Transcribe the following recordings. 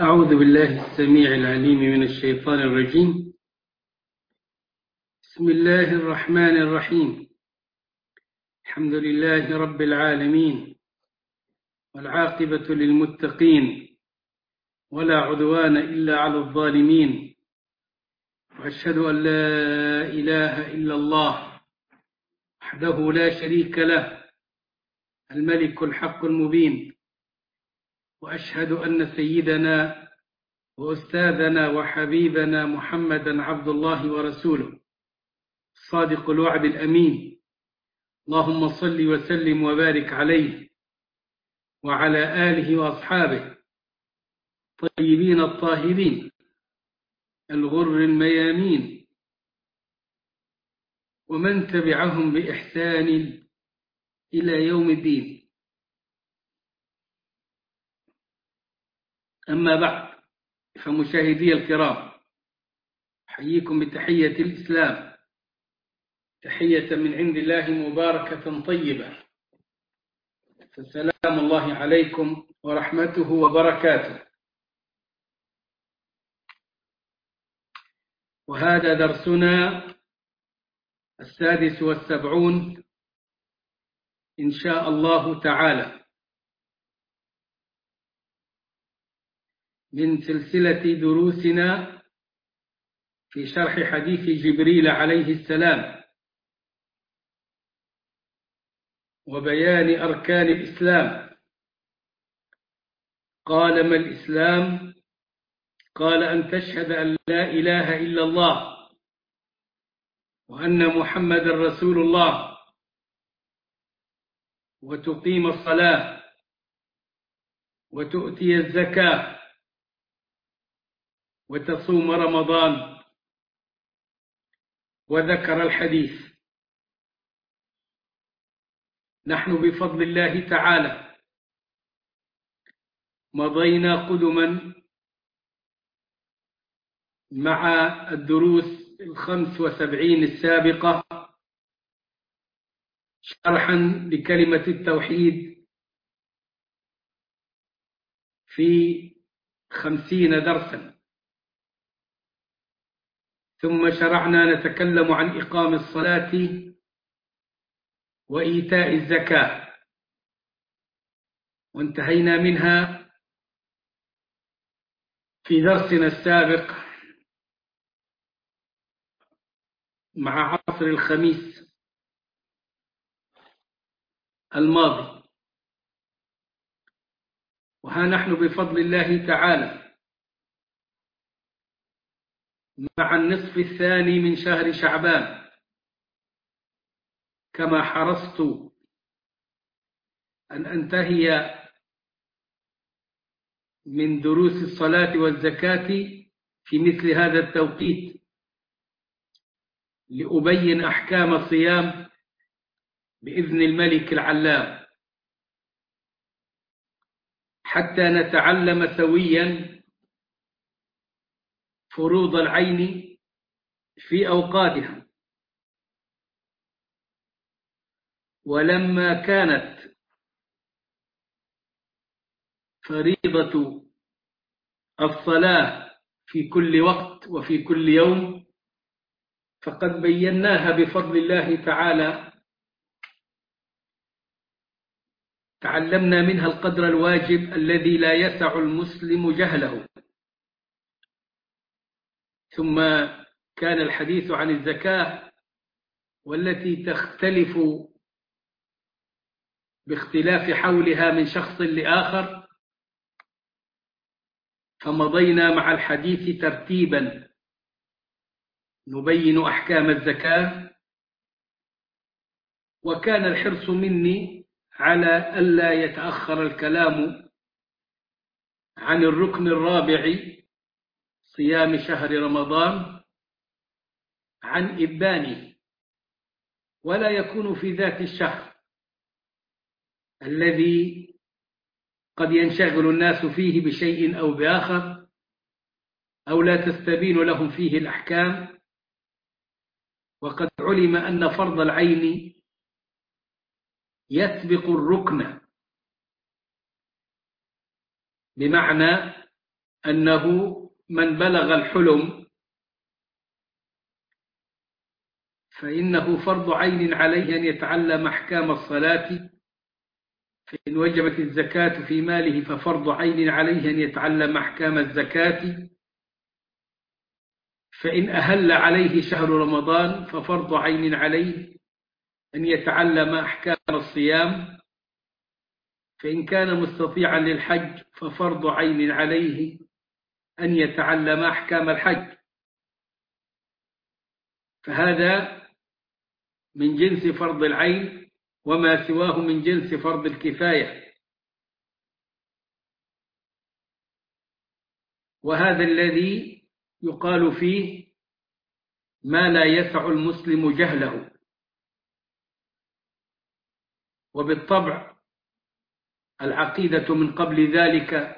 أعوذ بالله السميع العليم من الشيطان الرجيم. بسم الله الرحمن الرحيم. الحمد لله رب العالمين، والعاقبة للمتقين، ولا عدوان إلا على الظالمين، وأشهد أن لا إله إلا الله وحده لا شريك له، الملك الحق المبين. وأشهد أن سيدنا وأستاذنا وحبيبنا محمدًا عبد الله ورسوله، الصادق الوعد الأمين. اللهم صل وسلم وبارك عليه وعلى آله وأصحابه الطيبين الطاهرين الغر الميامين، ومن تبعهم بإحسان إلى يوم الدين. أما بعد، فمشاهدي الكرام، أحييكم بتحية الإسلام، تحية من عند الله مباركة طيبة، فسلام الله عليكم ورحمته وبركاته. وهذا درسنا 76 إن شاء الله تعالى من سلسلة دروسنا في شرح حديث جبريل عليه السلام وبيان أركان الإسلام. قال: ما الإسلام؟ قال: أن تشهد أن لا إله إلا الله وأن محمد رسول الله، وتقيم الصلاة، وتؤتي الزكاة، وتصوم رمضان. وذكر الحديث. نحن بفضل الله تعالى مضينا قدما مع الدروس 75 السابقة شرحا لكلمة التوحيد في 50 درسا، ثم شرعنا نتكلم عن إقام الصلاة وإيتاء الزكاة، وانتهينا منها في درسنا السابق مع عصر الخميس الماضي. وها نحن بفضل الله تعالى مع النصف الثاني من شهر شعبان، كما حرصت أن أنتهي من دروس الصلاة والزكاة في مثل هذا التوقيت، لأبين أحكام الصيام بإذن الملك العلام، حتى نتعلم سويا فروض العين في أوقاتها. ولما كانت فريضة الصلاة في كل وقت وفي كل يوم، فقد بيناها بفضل الله تعالى، تعلمنا منها القدر الواجب الذي لا يسع المسلم جهله. ثم كان الحديث عن الزكاة، والتي تختلف باختلاف حولها من شخص لآخر، فمضينا مع الحديث ترتيبا نبين أحكام الزكاة. وكان الحرص مني على ألا يتأخر الكلام عن الركن الرابع، صيام شهر رمضان، عن إبانه، ولا يكون في ذات الشهر الذي قد ينشغل الناس فيه بشيء أو بآخر، أو لا تستبين لهم فيه الأحكام. وقد علم أن فرض العين يسبق الركن، بمعنى أنه من بلغ الحلم فإنه فرض عين عليه أن يتعلم أحكام الصلاة، فإن وجبت الزكاة في ماله ففرض عين عليه أن يتعلم أحكام الزكاة، فإن أهل عليه شهر رمضان ففرض عين عليه أن يتعلم أحكام الصيام، فإن كان مستطيعا للحج ففرض عين عليه أن يتعلم أحكام الحج. فهذا من جنس فرض العين، وما سواه من جنس فرض الكفاية. وهذا الذي يقال فيه ما لا يسع المسلم جهله. وبالطبع العقيدة من قبل ذلك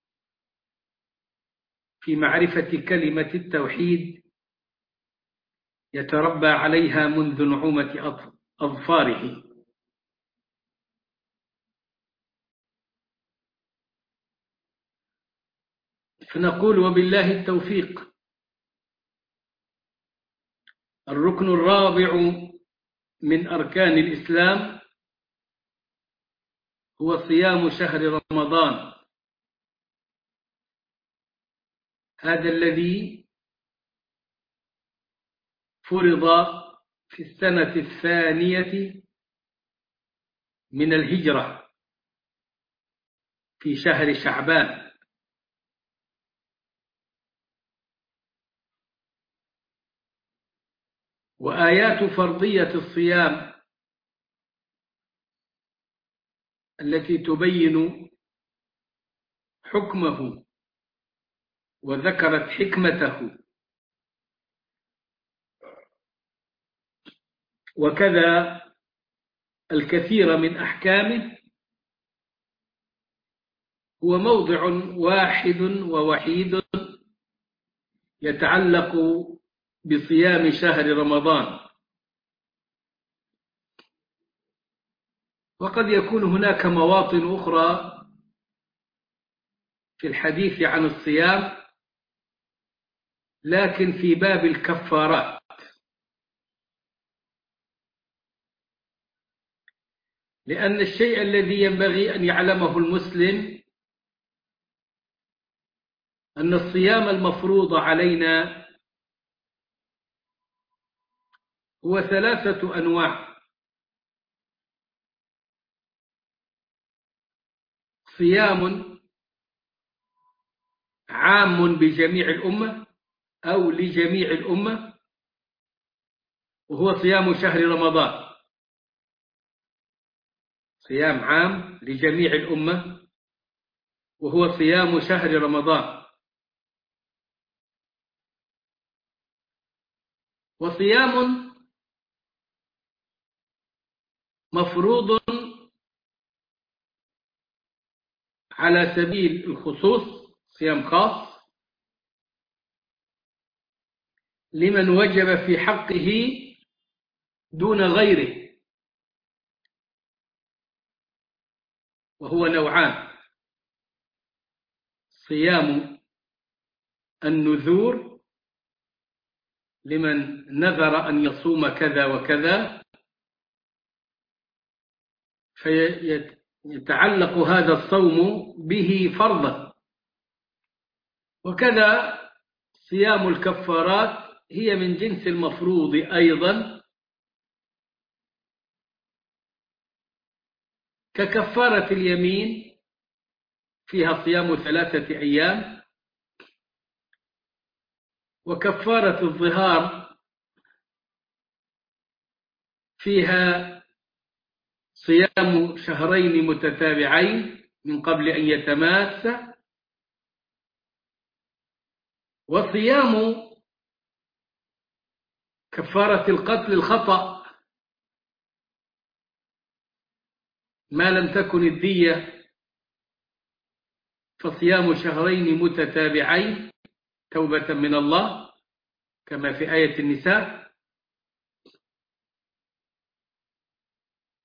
في معرفة كلمة التوحيد يتربى عليها منذ نعومة أظفاره. فنقول وبالله التوفيق. الركن الرابع من أركان الإسلام هو صيام شهر رمضان، هذا الذي فرض في السنة الثانية من الهجرة في شهر شعبان. وآيات فرضية الصيام التي تبين حكمه وذكرت حكمته وكذا الكثير من أحكامه هو موضع واحد ووحيد يتعلق بصيام شهر رمضان. وقد يكون هناك مواطن أخرى في الحديث عن الصيام، لكن في باب الكفارات، لأن الشيء الذي ينبغي أن يعلمه المسلم أن الصيام المفروض علينا هو 3 أنواع: صيام عام بجميع الأمة أو لجميع الأمة، وهو صيام شهر رمضان، صيام عام لجميع الأمة وهو صيام شهر رمضان. وصيام مفروض على سبيل الخصوص، صيام خاص لمن وجب في حقه دون غيره، وهو نوعان: صيام النذور لمن نذر أن يصوم كذا وكذا فيتعلق هذا الصوم به فرضا، وكذا صيام الكفارات هي من جنس المفروض أيضا، ككفارة اليمين فيها صيام 3 أيام، وكفارة الظهار فيها صيام شهرين متتابعين من قبل أن يتماسا، وصيام كفارة القتل الخطأ ما لم تكن الدية، فصيام شهرين متتابعين توبة من الله كما في آية النساء.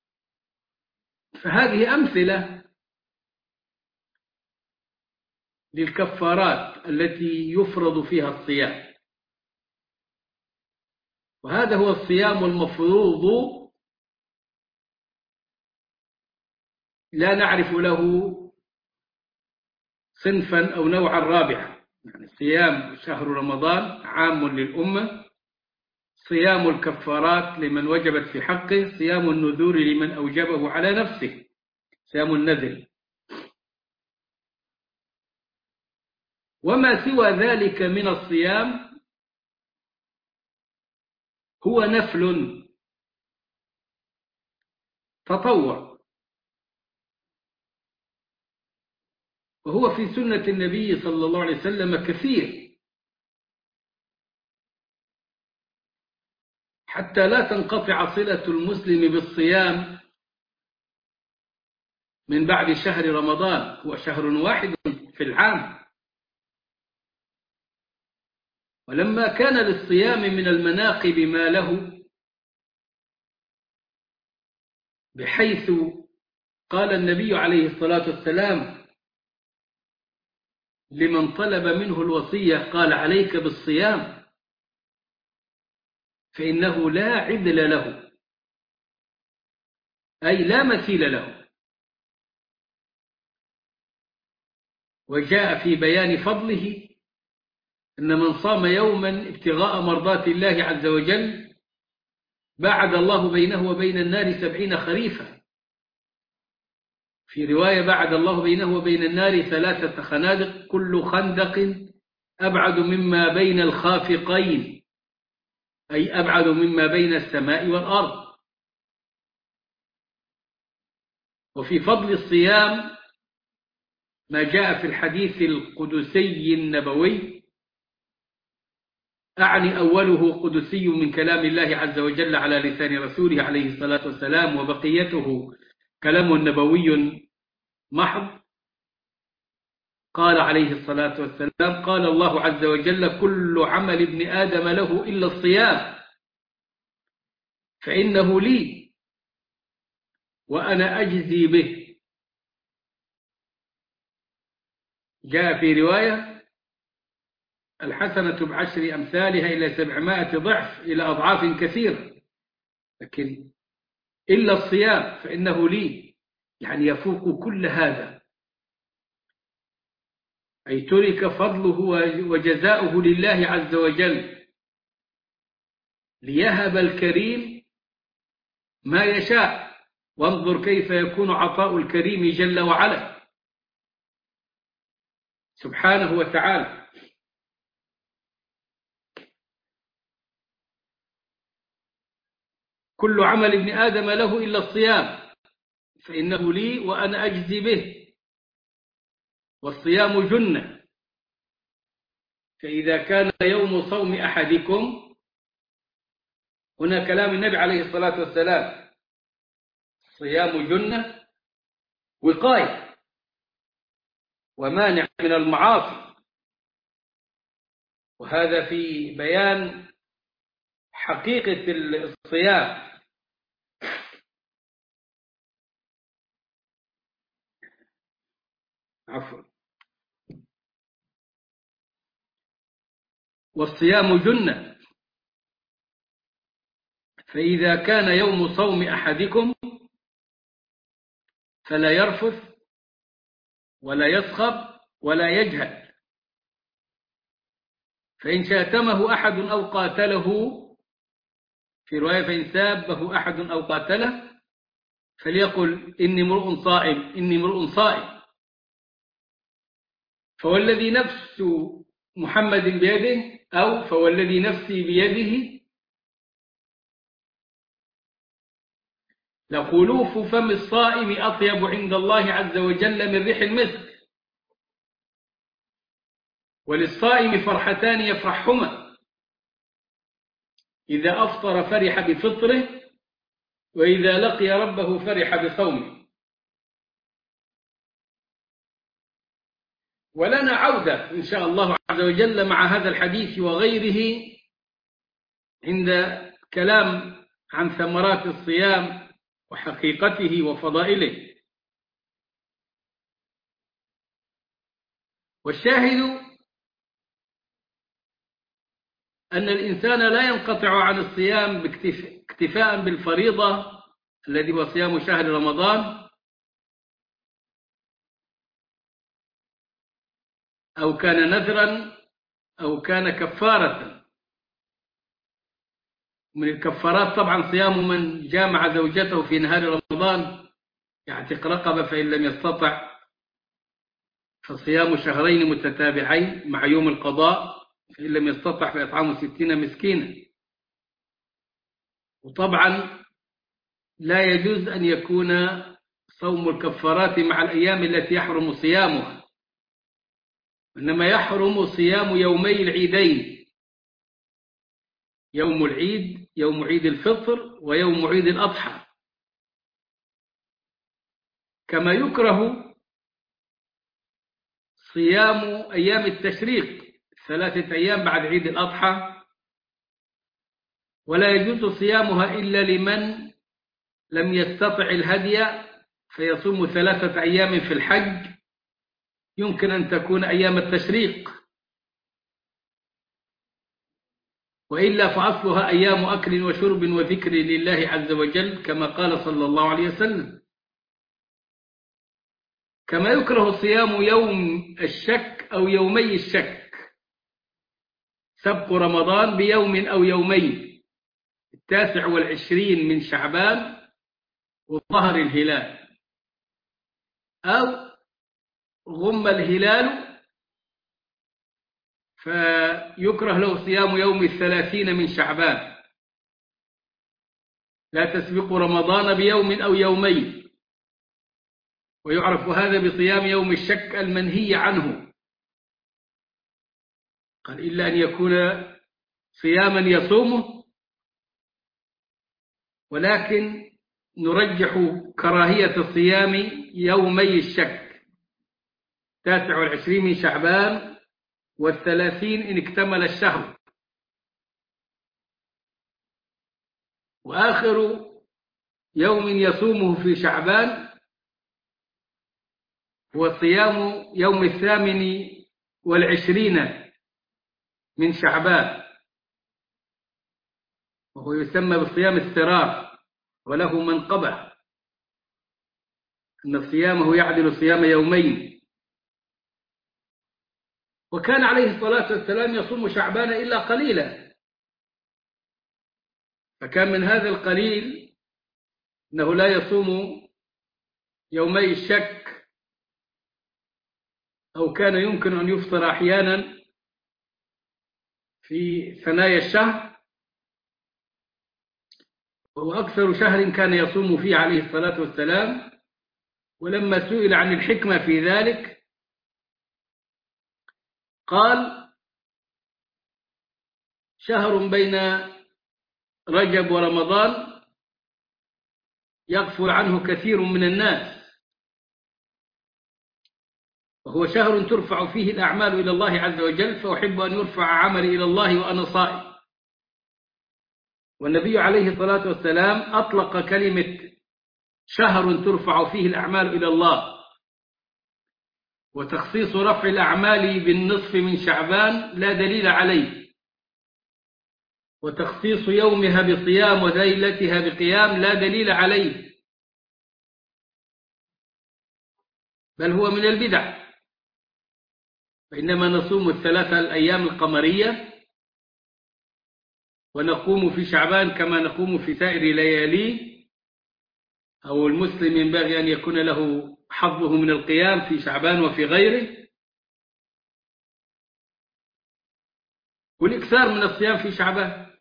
فهذه أمثلة للكفارات التي يفرض فيها الصيام، وهذا هو الصيام المفروض، لا نعرف له صنفا أو نوعا رابعا. يعني صيام شهر رمضان عام للأمة، صيام الكفارات لمن وجبت في حقه، صيام النذور لمن أوجبه على نفسه، صيام النذر. وما سوى ذلك من الصيام هو نفل تطوع، وهو في سنة النبي صلى الله عليه وسلم كثير، حتى لا تنقطع صلة المسلم بالصيام من بعد شهر رمضان. هو شهر واحد في العام، ولما كان للصيام من المناقب ما له، بحيث قال النبي عليه الصلاة والسلام لمن طلب منه الوصية، قال: عليك بالصيام فإنه لا عدل له، أي لا مثيل له. وجاء في بيان فضله أن من صام يوما ابتغاء مرضات الله عز وجل باعد الله بينه وبين النار 70 خريفا. في رواية: باعد الله بينه وبين النار 3 خنادق، كل خندق أبعد مما بين الخافقين، أي أبعد مما بين السماء والأرض. وفي فضل الصيام ما جاء في الحديث القدسي النبوي، أعني أوله قدسي من كلام الله عز وجل على لسان رسوله عليه الصلاة والسلام، وبقيته كلام نبوي محض. قال عليه الصلاة والسلام: قال الله عز وجل: كل عمل ابن آدم له إلا الصيام فإنه لي وأنا أجزي به. جاء في رواية: الحسنة بعشر أمثالها إلى 700 ضعف، إلى أضعاف كثيرة، لكن إلا الصيام فإنه لي، يعني يفوق كل هذا، أي ترك فضله وجزاؤه لله عز وجل، ليهب الكريم ما يشاء. وانظر كيف يكون عطاء الكريم جل وعلا سبحانه وتعالى. كل عمل ابن آدم له إلا الصيام فإنه لي وأنا أجزي به، والصيام جنة، فإذا كان يوم صوم أحدكم، هنا كلام النبي عليه الصلاة والسلام، الصيام جنة وقاية ومانع من المعاصي، وهذا في بيان حقيقة الصيام. عفوا. والصيام جنة، فإذا كان يوم صوم أحدكم فلا يرفث ولا يصخب ولا يجهل، فإن شاتمه أحد أو قاتله، في رواية: فإن سابه أحد أو قاتله فليقل: إني امرؤ صائم، إني امرؤ صائم. فوالذي نفس محمد بيده، أو فوالذي نفسي بيده، لخلوف فم الصائم أطيب عند الله عز وجل من ريح المسك. وللصائم فرحتان يفرحهما: إذا أفطر فرح بفطره، وإذا لقي ربه فرح بصومه. ولنا عودة إن شاء الله عز وجل مع هذا الحديث وغيره عند كلام عن ثمرات الصيام وحقيقته وفضائله. والشاهد أن الإنسان لا ينقطع عن الصيام اكتفاء بالفريضة الذي هو صيام شهر رمضان، أو كان نذرا أو كان كفارة. من الكفارات طبعا صيام من جامع زوجته في نهار رمضان يعتق رقبة، فإن لم يستطع فصيام شهرين متتابعين مع يوم القضاء، فإن لم يستطع فإطعام 60 مسكينا. وطبعا لا يجوز أن يكون صوم الكفارات مع الأيام التي يحرم صيامها، إنما يحرم صيام يومي العيدين، يوم العيد، يوم عيد الفطر ويوم عيد الأضحى. كما يكره صيام أيام التشريق 3 أيام بعد عيد الأضحى، ولا يجوز صيامها إلا لمن لم يستطع الهدي فيصوم 3 أيام في الحج، يمكن أن تكون أيام التشريق، وإلا فأصلها أيام أكل وشرب وذكر لله عز وجل كما قال صلى الله عليه وسلم. كما يكره صيام يوم الشك أو يومي الشك، سبق رمضان بيوم أو يومين، 29 من شعبان وظهر الهلال، أو غم الهلال فيكره له صيام يوم 30 من شعبان، لا تسبق رمضان بيوم أو يومين. ويعرف هذا بصيام يوم الشك المنهي عنه، قال إلا أن يكون صياما يصومه، ولكن نرجح كراهية صيام يومي الشك 29 من شعبان و30 إن اكتمل الشهر. وآخر يوم يصومه في شعبان هو صيام يوم 28 من شعبان، وهو يسمى بصيام السرار، وله منقبة أن صيامه يعدل صيام يومين. وكان عليه الصلاة والسلام يصوم شعبان إلا قليلا، فكان من هذا القليل أنه لا يصوم يومي الشك، أو كان يمكن أن يفطر أحيانا في ثنايا الشهر، وهو أكثر شهر كان يصوم فيه عليه الصلاة والسلام. ولما سئل عن الحكمة في ذلك قال: شهر بين رجب ورمضان يغفل عنه كثير من الناس، وهو شهر ترفع فيه الأعمال إلى الله عز وجل، فأحب أن يرفع عملي إلى الله وأنا صائم. والنبي عليه الصلاة والسلام أطلق كلمة شهر ترفع فيه الأعمال إلى الله، وتخصيص رفع الأعمال بالنصف من شعبان لا دليل عليه، وتخصيص يومها بصيام وليلتها بقيام لا دليل عليه، بل هو من البدع. فإنما نصوم 3 الأيام القمرية، ونقوم في شعبان كما نقوم في سائر لياليه، أو المسلم ينبغي أن يكون له حظه من القيام في شعبان وفي غيره، والإكثار من الصيام في شعبان.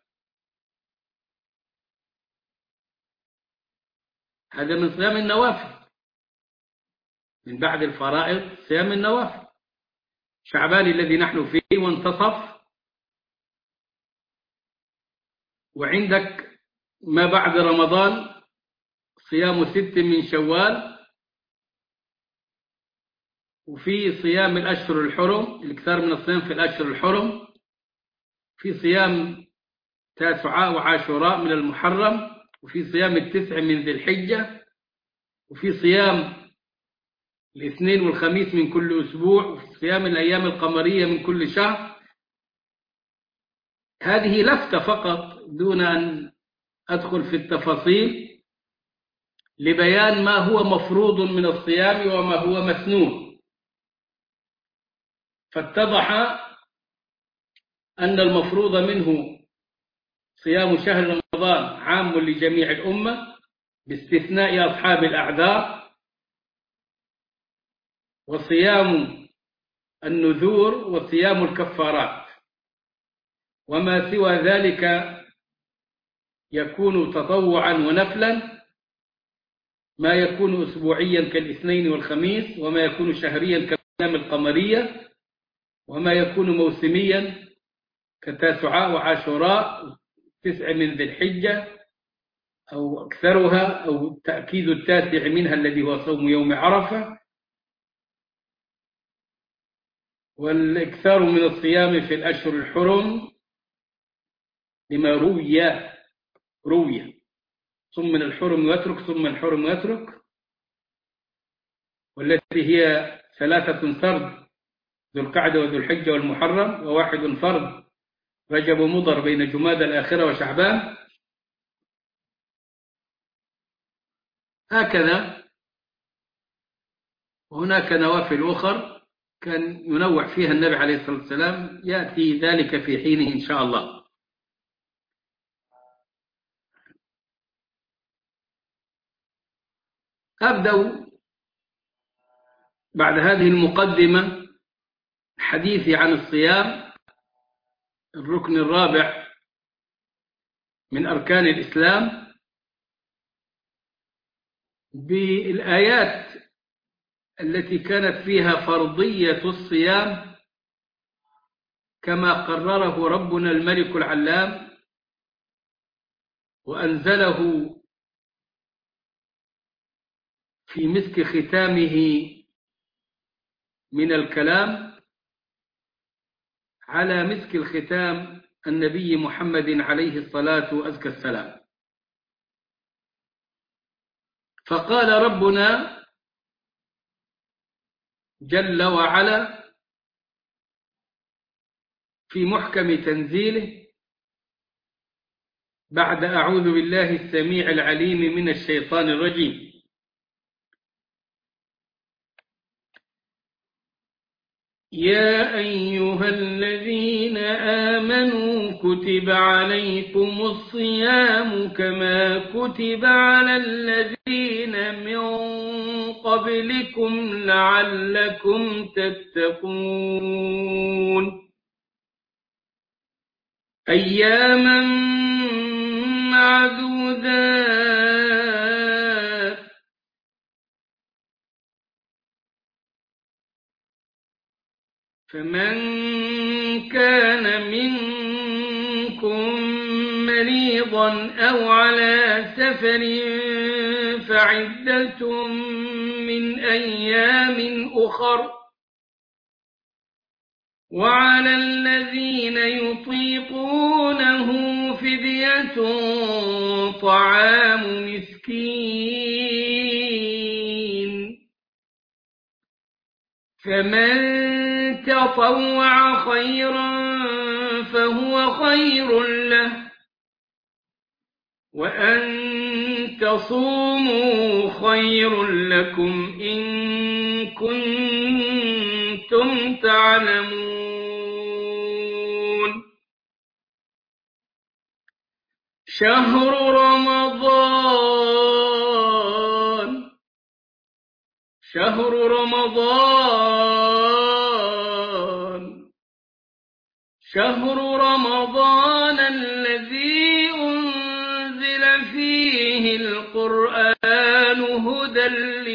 هذا من صيام النوافل، من بعد الفرائض صيام النوافل. شعبان الذي نحن فيه وانتصف، وعندك ما بعد رمضان صيام 6 من شوال، وفي صيام الأشهر الحرم، الإكثار من الصيام في الأشهر الحرم، في صيام تاسعاء وعاشوراء من المحرم، وفي صيام 9 من ذي الحجة، وفي صيام الاثنين والخميس من كل أسبوع، وفي صيام الأيام القمرية من كل شهر. هذه لفتة فقط دون أن أدخل في التفاصيل لبيان ما هو مفروض من الصيام وما هو مسنون. فاتضح أن المفروض منه صيام شهر رمضان عام لجميع الأمة باستثناء أصحاب الأعذار، وصيام النذور وصيام الكفارات، وما سوى ذلك يكون تطوعا ونفلا، ما يكون أسبوعيا كالاثنين والخميس، وما يكون شهريا كالأيام القمرية، وما يكون موسميا كتاسعاء وعاشوراء 9 من ذي الحجة أو أكثرها، أو تأكيد التاسع منها الذي هو صوم يوم عرفة، والإكثار من الصيام في الأشهر الحرم لما روي ثم من الحرم واترك ثم الحرم واترك، والتي هي 3 فرد ذو القعدة وذو الحجة والمحرم، وواحد فرد رجب ومضر بين جمادى الآخرة وشعبان. هكذا. وهناك نوافل أخر كان ينوع فيها النبي عليه الصلاة والسلام، يأتي ذلك في حينه إن شاء الله. أبدأ بعد هذه المقدمة حديثي عن الصيام، الركن الرابع من أركان الإسلام، بالآيات التي كانت فيها فرضية الصيام كما قرره ربنا الملك العلام وأنزله في مسك ختامه من الكلام على مسك الختام النبي محمد عليه الصلاة وأزكى السلام. فقال ربنا جل وعلا في محكم تنزيله بعد أعوذ بالله السميع العليم من الشيطان الرجيم: يا أيها الذين آمنوا كتب عليكم الصيام كما كتب على الذين من قبلكم لعلكم تتقون أياما معدودات فمن كان منكم مريضا أو على سفر فعدة من أيام أخر، وعلى الذين يطيقونه فدية طعام مسكين، فمن تطوع خيرا فهو خير له، وأن تصوموا خير لكم إن كنتم تعلمون. شهر رمضان الذي أنزل فيه القرآن هدى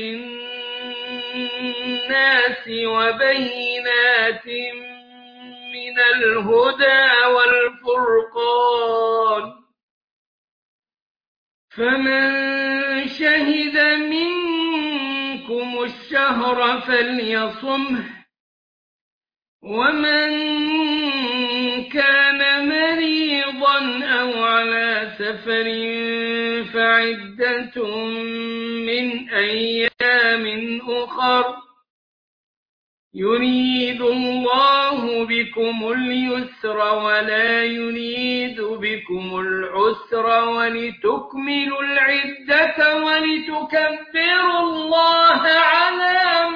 للناس وبينات من الهدى والفرقان، فمن شهد منكم الشهر فليصمه، ومن كان مريضا أو على سفر فعدة من أيام أخر، يريد الله بكم اليسر ولا يريد بكم العسر ولتكملوا العدة ولتكبروا الله على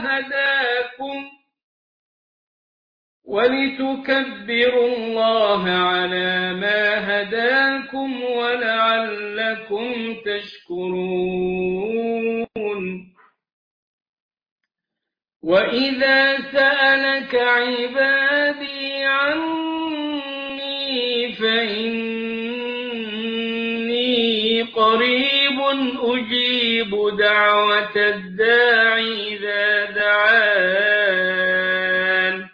ما هداكم ولعلكم تشكرون. وإذا سألك عبادي عني فإني قريب أجيب دعوة الداع إذا دعان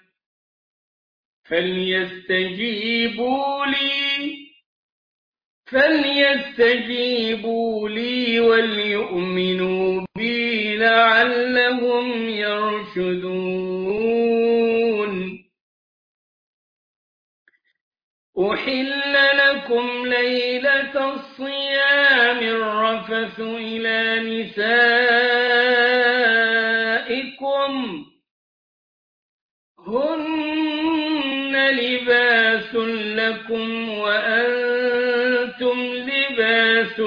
فليستجيبوا لي وليؤمنوا بي لعلهم يرشدون. أحل لكم ليلة الصيام الرفث إلى نسائكم هن لباس لكم وأنتم لباس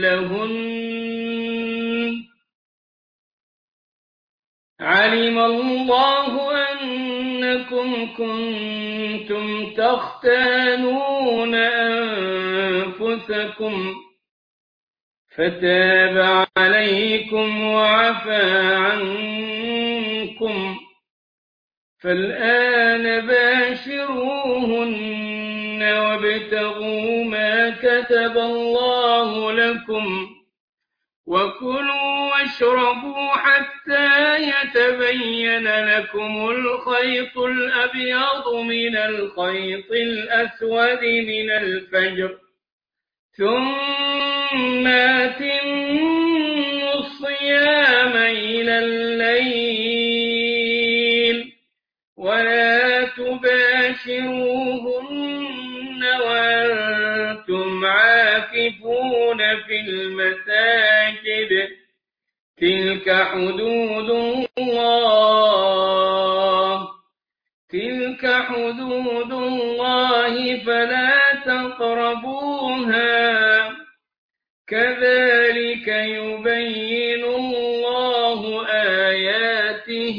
لهن علم الله أنكم كنتم تختانون أنفسكم فتاب عليكم وعفى عنكم فالآن باشروهن وابتغوا ما كتب الله لكم وكلوا واشربوا حتى يتبين لكم الخيط الأبيض من الخيط الأسود من الفجر ثم أتموا الصيام إلى الليل ولا تباشروهن وأنتم عاكفون في المساجد تلك حدود الله فلا تقربوها كذلك يبين الله آياته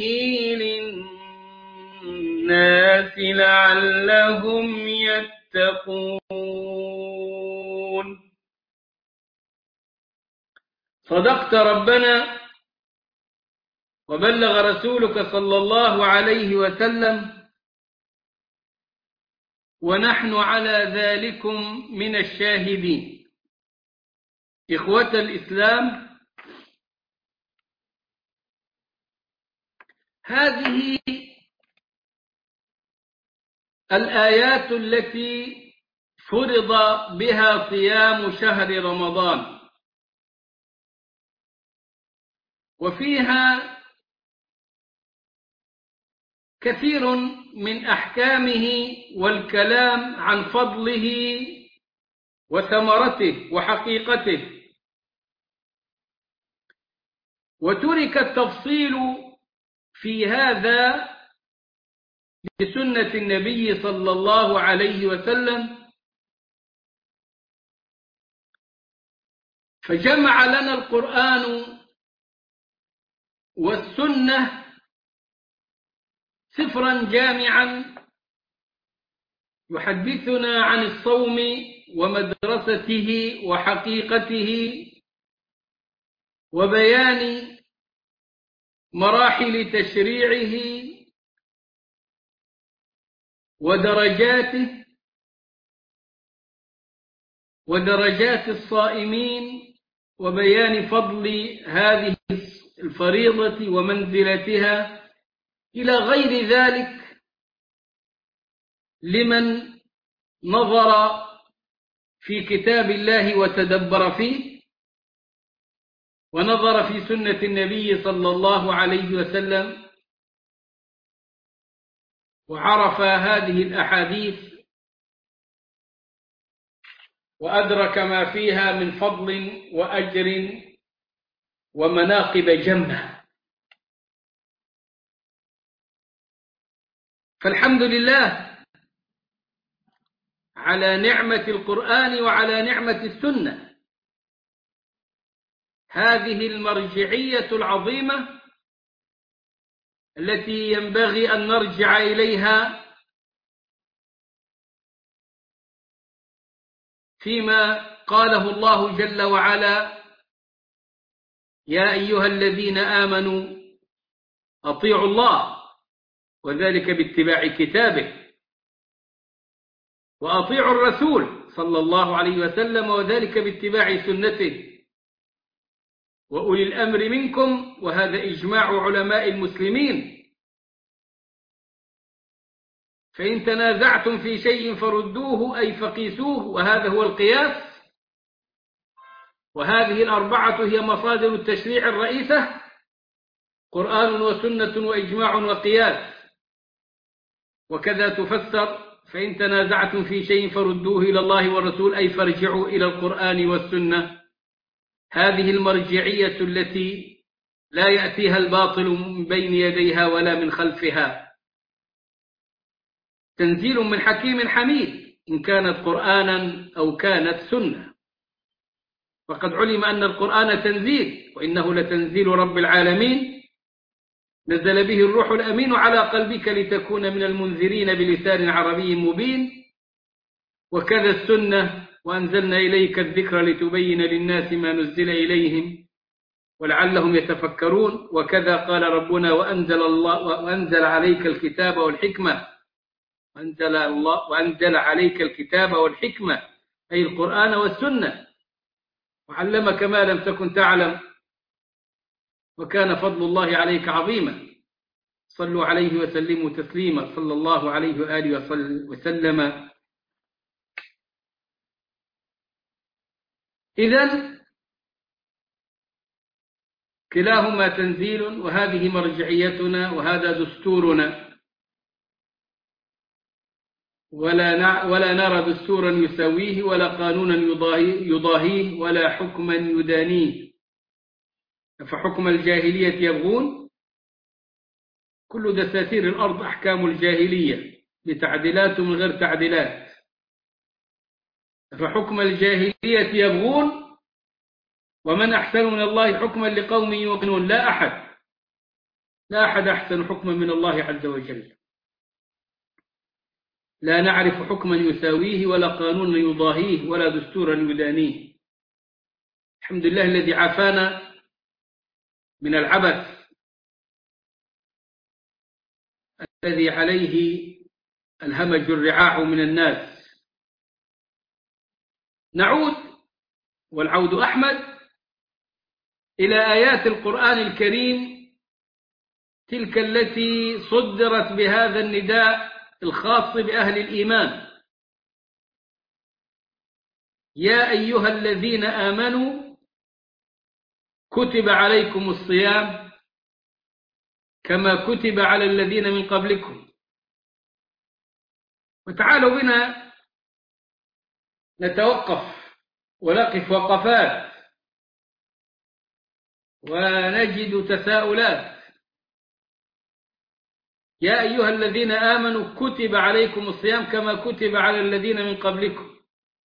للناس لعلهم يتقون. صدقت ربنا وبلغ رسولك صلى الله عليه وسلم ونحن على ذلكم من الشاهدين. إخوة الإسلام، هذه الآيات التي فرض بها صيام شهر رمضان، وفيها كثير من أحكامه والكلام عن فضله وثمرته وحقيقته، وترك التفصيل في هذا بسنة النبي صلى الله عليه وسلم، فجمع لنا القرآن والسنة سفرا جامعا يحدثنا عن الصوم ومدرسته وحقيقته وبيان مراحل تشريعه ودرجات الصائمين وبيان فضل هذه الفريضة ومنزلتها إلى غير ذلك لمن نظر في كتاب الله وتدبر فيه ونظر في سنة النبي صلى الله عليه وسلم وعرف هذه الأحاديث وأدرك ما فيها من فضل وأجر ومناقب جمة. فالحمد لله على نعمة القرآن وعلى نعمة السنة، هذه المرجعية العظيمة التي ينبغي أن نرجع إليها فيما قاله الله جل وعلا: يا أيها الذين آمنوا أطيعوا الله، وذلك باتباع كتابه، وأطيعوا الرسول صلى الله عليه وسلم، وذلك باتباع سنته، وأولي الأمر منكم، وهذا إجماع علماء المسلمين. فإن تنازعتم في شيء فردوه أي فقيسوه، وهذا هو القياس. وهذه الأربعة هي مصادر التشريع الرئيسة: قرآن وسنة وإجماع وقياس. وكذا تفسر: فإن تنازعتم في شيء فردوه إلى الله والرسول، أي فارجعوا إلى القرآن والسنة. هذه المرجعية التي لا يأتيها الباطل من بين يديها ولا من خلفها. تنزيل من حكيم حميد، إن كانت قرآنا أو كانت سنة. وقد علم أن القرآن تنزيل، وإنه لتنزيل رب العالمين، نزل به الروح الأمين على قلبك لتكون من المنذرين بلسان عربي مبين. وكذا السنة: وأنزلنا إليك الذكر لتبين للناس ما نزل إليهم ولعلهم يتفكرون. وكذا قال ربنا: وأنزل عليك الكتاب والحكمة، وأنزل عليك الكتاب والحكمة أي القرآن والسنة، وعلمك ما لم تكن تعلم، وكان فضل الله عليك عظيما. صلوا عليه وسلموا تسليما، صلى الله عليه وآله وسلم. إذن كلاهما تنزيل، وهذه مرجعيتنا وهذا دستورنا، ولا نرى دستورا يساويه، ولا قانونا يضاهيه، ولا حكما يدانيه. فحكم الجاهلية يبغون، كل دساتير الأرض أحكام الجاهلية بتعديلات من غير تعديلات. فحكم الجاهلية يبغون، ومن أحسن من الله حكما لقوم يوقنون. لا أحد أحسن حكما من الله عز وجل. لا نعرف حكما يساويه، ولا قانونا يضاهيه، ولا دستورا يدانيه. الحمد لله الذي عافانا من العبث الذي عليه الهمج الرعاع من الناس. نعود، والعود أحمد، إلى آيات القرآن الكريم، تلك التي صدرت بهذا النداء الخاص بأهل الإيمان: يا أيها الذين آمنوا كتب عليكم الصيام كما كتب على الذين من قبلكم. وتعالوا بنا نتوقف ونقف وقفات ونجد تساؤلات. يا أيها الذين آمنوا كتب عليكم الصيام كما كتب على الذين من قبلكم،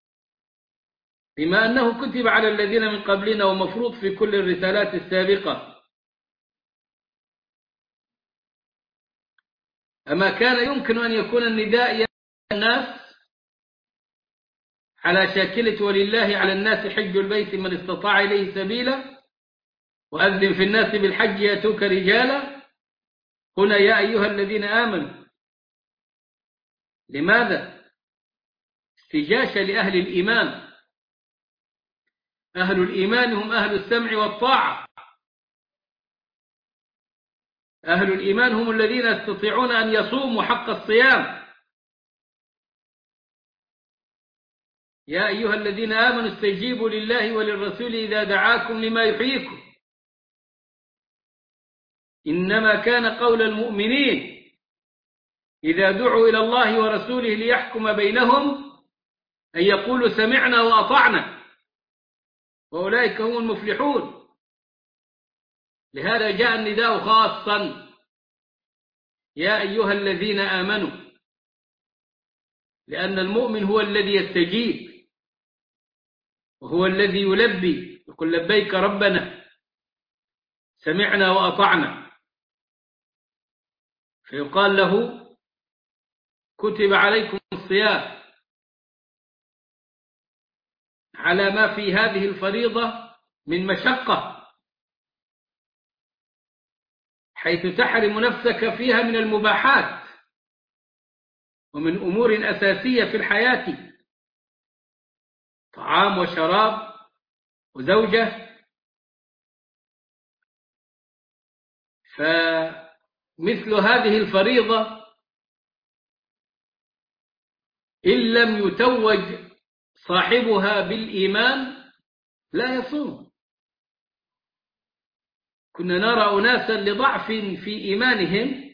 بما أنه كتب على الذين من قبلنا ومفروض في كل الرسالات السابقة، أما كان يمكن أن يكون النداء يا الناس على شاكلة ولله على الناس حج البيت من استطاع إليه سبيلا وأذن في الناس بالحج يأتوك رجالا؟ هنا يا أيها الذين آمنوا. لماذا؟ استجاشة لأهل الإيمان. أهل الإيمان هم أهل السمع والطاعة. أهل الإيمان هم الذين يستطيعون أن يصوموا حق الصيام. يا أيها الذين آمنوا استجيبوا لله وللرسول إذا دعاكم لما يحييكم. إنما كان قول المؤمنين إذا دعوا إلى الله ورسوله ليحكم بينهم أن يقولوا سمعنا وأطعنا، وأولئك هم المفلحون. لهذا جاء النداء خاصا: يا أيها الذين آمنوا، لأن المؤمن هو الذي يستجيب وهو الذي يلبي، يقول لبيك ربنا سمعنا وأطعنا، فيقال له كتب عليكم الصيام على ما في هذه الفريضة من مشقة، حيث تحرم نفسك فيها من المباحات ومن أمور أساسية في الحياة، طعام وشراب وزوجة. فمثل هذه الفريضة إن لم يتوج صاحبها بالإيمان لا يصوم. كنا نرى أناسا لضعف في إيمانهم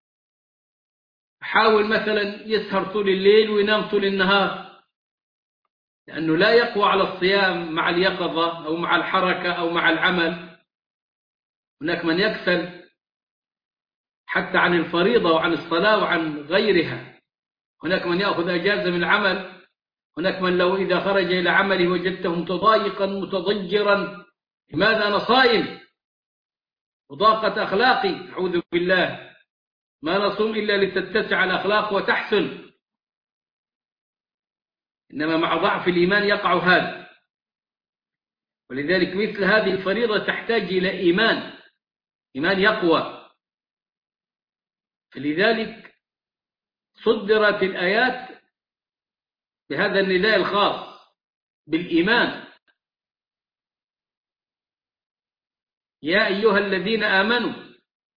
حاول مثلا يسهر طول الليل وينام طول النهار، لأنه لا يقوى على الصيام مع اليقظة أو مع الحركة أو مع العمل. هناك من يكسل حتى عن الفريضة وعن الصلاة وعن غيرها. هناك من يأخذ أجازة من العمل. هناك من لو إذا خرج إلى عمله وجدته متضايقا متضجرا، لماذا أنا صائم وضاقت أخلاقي؟ أعوذ بالله، ما نصوم إلا لتتسع الأخلاق وتحسن. إنما مع ضعف الإيمان يقع هذا. ولذلك مثل هذه الفريضة تحتاج إلى إيمان يقوى. فلذلك صدرت الآيات بهذا النداء الخاص بالإيمان: يا أيها الذين آمنوا.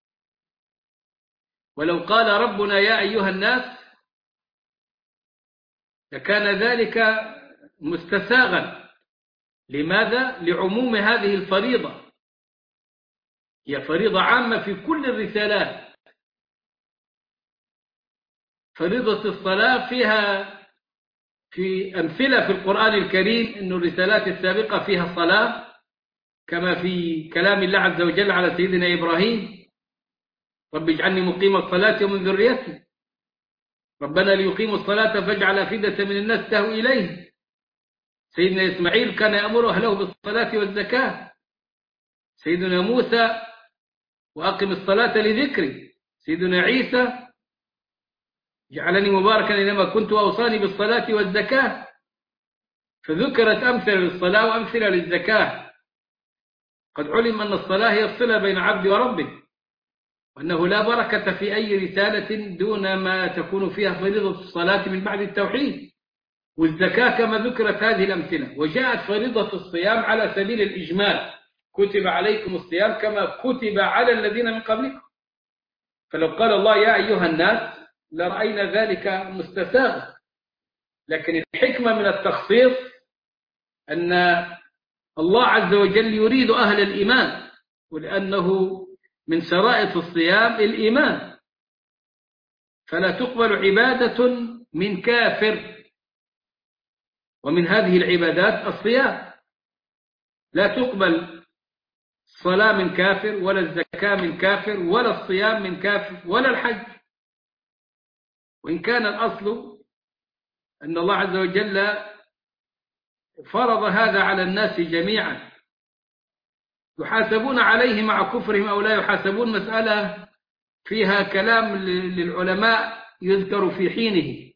ولو قال ربنا يا أيها الناس لكان ذلك مستساغا. لماذا؟ لعموم هذه الفريضة، هي فريضة عامة في كل الرسالات. فريضة الصلاة فيها في أمثلة في القرآن الكريم أن الرسالات السابقة فيها صلاة، كما في كلام الله عز وجل على سيدنا إبراهيم: رب اجعلني مقيم الصلاة ومن ذريتي، ربنا ليقيموا الصلاة فاجعل أفئدة من الناس تهوي إليه. سيدنا إسماعيل كان يأمر أهله بالصلاة والزكاة. سيدنا موسى: وأقم الصلاة لذكري. سيدنا عيسى: جعلني مباركا إنما كنت وأوصاني بالصلاة والزكاة. فذكرت أمثلة للصلاة وأمثلة للزكاة. قد علم أن الصلاة هي الصلة بين عبد وربه، وأنه لا بركة في أي رسالة دون ما تكون فيها فريضة الصلاة من بعد التوحيد، والزكاة كما ذكرت هذه الأمثلة. وجاءت فريضة الصيام على سبيل الإجمال: كتب عليكم الصيام كما كتب على الذين من قبلكم. فلو قال الله يا أيها الناس لرأينا ذلك مستساغ، لكن الحكمة من التخصيص أن الله عز وجل يريد أهل الإيمان، ولأنه من شرائط الصيام الإيمان، فلا تقبل عبادة من كافر. ومن هذه العبادات الصيام. لا تقبل الصلاة من كافر، ولا الزكاة من كافر، ولا الصيام من كافر، ولا الحج. وإن كان الأصل أن الله عز وجل فرض هذا على الناس جميعا، يحاسبون عليه مع كفرهم أو لا يحاسبون، مسألة فيها كلام للعلماء يذكر في حينه.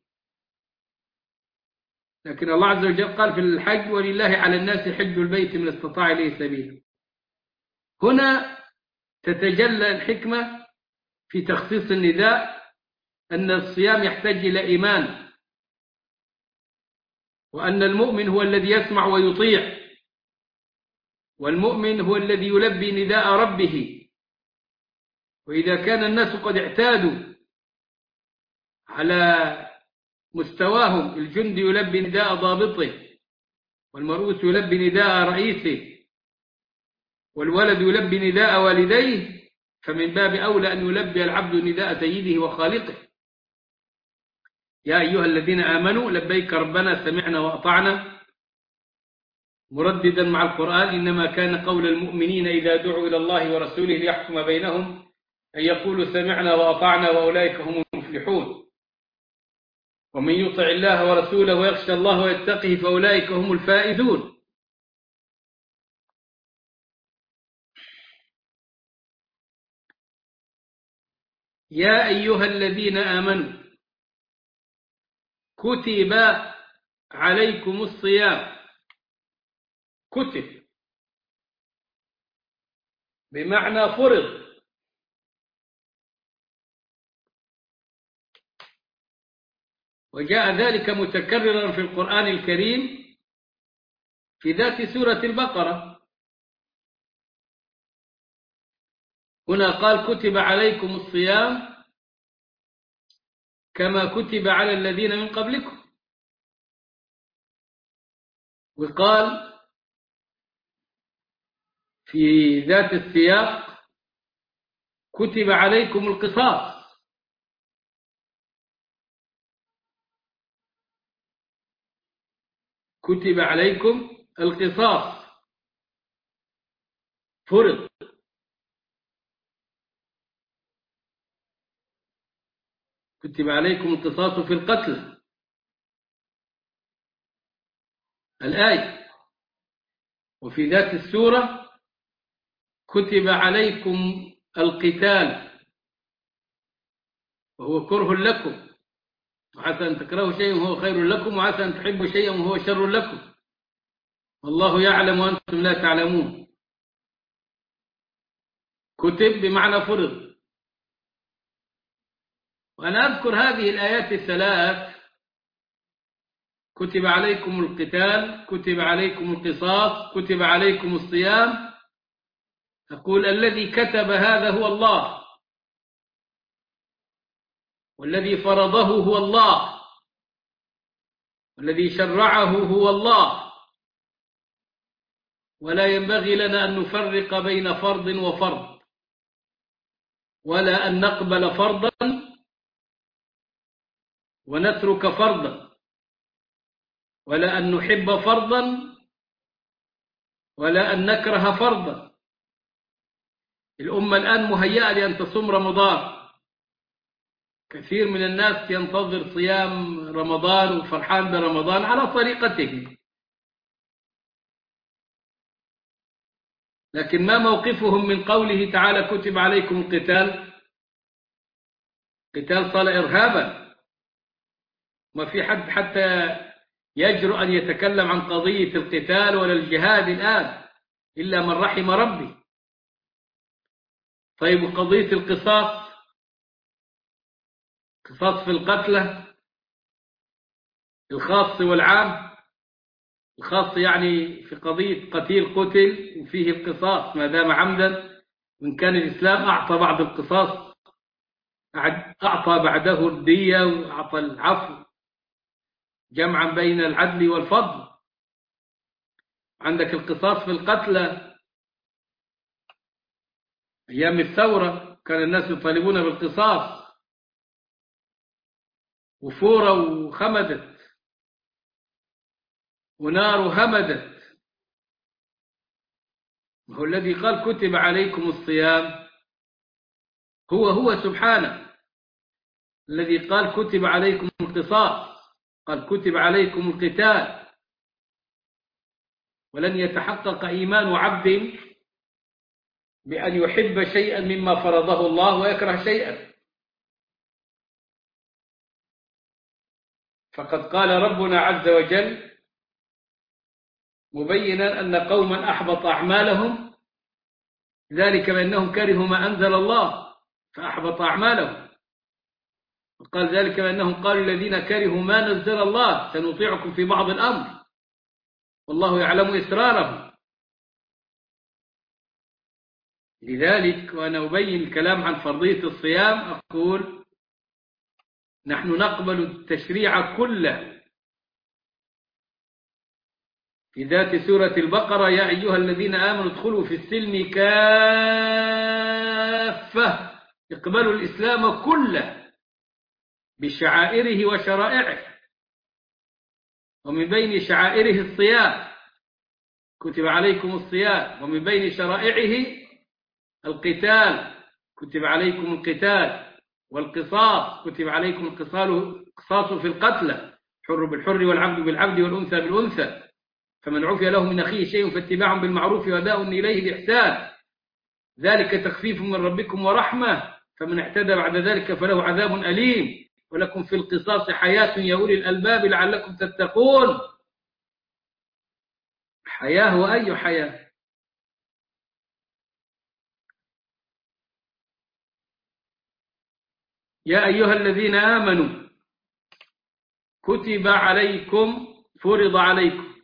لكن الله عز وجل قال في الحج: ولله على الناس حج البيت من استطاع إليه سبيلا. هنا تتجلى الحكمة في تخصيص النداء، أن الصيام يحتاج إلى إيمان، وأن المؤمن هو الذي يسمع ويطيع، والمؤمن هو الذي يلبي نداء ربه. وإذا كان الناس قد اعتادوا على مستواهم، الجندي يلبي نداء ضابطه، والمرؤوس يلبي نداء رئيسه، والولد يلبي نداء والديه، فمن باب أولى أن يلبي العبد نداء سيده وخالقه: يا أيها الذين آمنوا لبيك ربنا سمعنا وأطعنا. مرددا مع القرآن: إنما كان قول المؤمنين إذا دعوا إلى الله ورسوله ليحكم بينهم أن يقولوا سمعنا وأطعنا وأولئك هم المفلحون. ومن يطع الله ورسوله ويخشى الله ويتقه فأولئك هم الفائزون. يا أيها الذين آمنوا كتب عليكم الصيام. كتب بمعنى فرض. وجاء ذلك متكررا في القرآن الكريم في ذات سورة البقرة. هنا قال كتب عليكم الصيام كما كتب على الذين من قبلكم. وقال في ذات السياق كتب عليكم القصاص. كتب عليكم القصاص فرض. كتب عليكم القصاص في القتل الآية. وفي ذات السورة كتب عليكم القتال وهو كره لكم وعسى أن تكرهوا شيئا وهو خير لكم وعسى أن تحبوا شيئا وهو شر لكم والله يعلم وأنتم لا تعلمون. كتب بمعنى فرض. وأنا أذكر هذه الآيات الثلاث: كتب عليكم القتال، كتب عليكم القصاص، كتب عليكم الصيام. أقول الذي كتب هذا هو الله، والذي فرضه هو الله، والذي شرعه هو الله. ولا ينبغي لنا أن نفرق بين فرض وفرض، ولا أن نقبل فرضا ونترك فرضا، ولا أن نحب فرضا ولا أن نكره فرضا. الأمة الآن مهيئة لأن تصوم رمضان. كثير من الناس ينتظر صيام رمضان وفرحان برمضان على طريقته، لكن ما موقفهم من قوله تعالى كتب عليكم القتال؟ قتال صار إرهابا. ما في حد حتى يجرؤ أن يتكلم عن قضية القتال ولا الجهاد الآن إلا من رحم ربي. طيب وقضية القصاص، قصاص في القتلى، الخاص والعام. الخاص يعني في قضية قتيل قتل وفيه القصاص ما دام عمدا، وإن كان الإسلام أعطى بعض القصاص، أعطى بعده الدية وأعطى العفو جمعا بين العدل والفضل. عندك القصاص في القتلى. أيام الثورة كان الناس يطالبون بالقصاص، وفورة وخمدت ونار همدت. هو الذي قال كتب عليكم الصيام هو سبحانه الذي قال كتب عليكم القصاص، قال كتب عليكم القتال. ولن يتحقق إيمان عبد بأن يحب شيئا مما فرضه الله ويكره شيئا. فقد قال ربنا عز وجل مبينا أن قوما أحبط أعمالهم ذلك بأنهم كرهوا ما أنزل الله فأحبط أعمالهم. وقال ذلك بأنهم قالوا الذين كرهوا ما نزل الله سنطيعكم في بعض الأمر والله يعلم إسرارهم. لذلك وأنا أبين الكلام عن فرضية الصيام أقول نحن نقبل التشريع كله في ذات سورة البقرة: يا أيها الذين آمنوا ادخلوا في السلم كافة. اقبلوا الإسلام كله بشعائره وشرائعه، ومن بين شعائره الصيام، كتب عليكم الصيام، ومن بين شرائعه القتال كتب عليكم القتال والقصاص، كتب عليكم القصاص في القتلى، حر بالحر والعبد بالعبد والأنثى بالأنثى، فمن عفي له من أخيه شيء فاتباع بالمعروف وأداء إليه بإحسان، ذلك تخفيف من ربكم ورحمة، فمن اعتدى بعد ذلك فله عذاب أليم، ولكم في القصاص حياة يا أولي الألباب لعلكم تتقون. حياة وأي حياة؟ يا أيها الذين آمنوا كتب عليكم، فرض عليكم،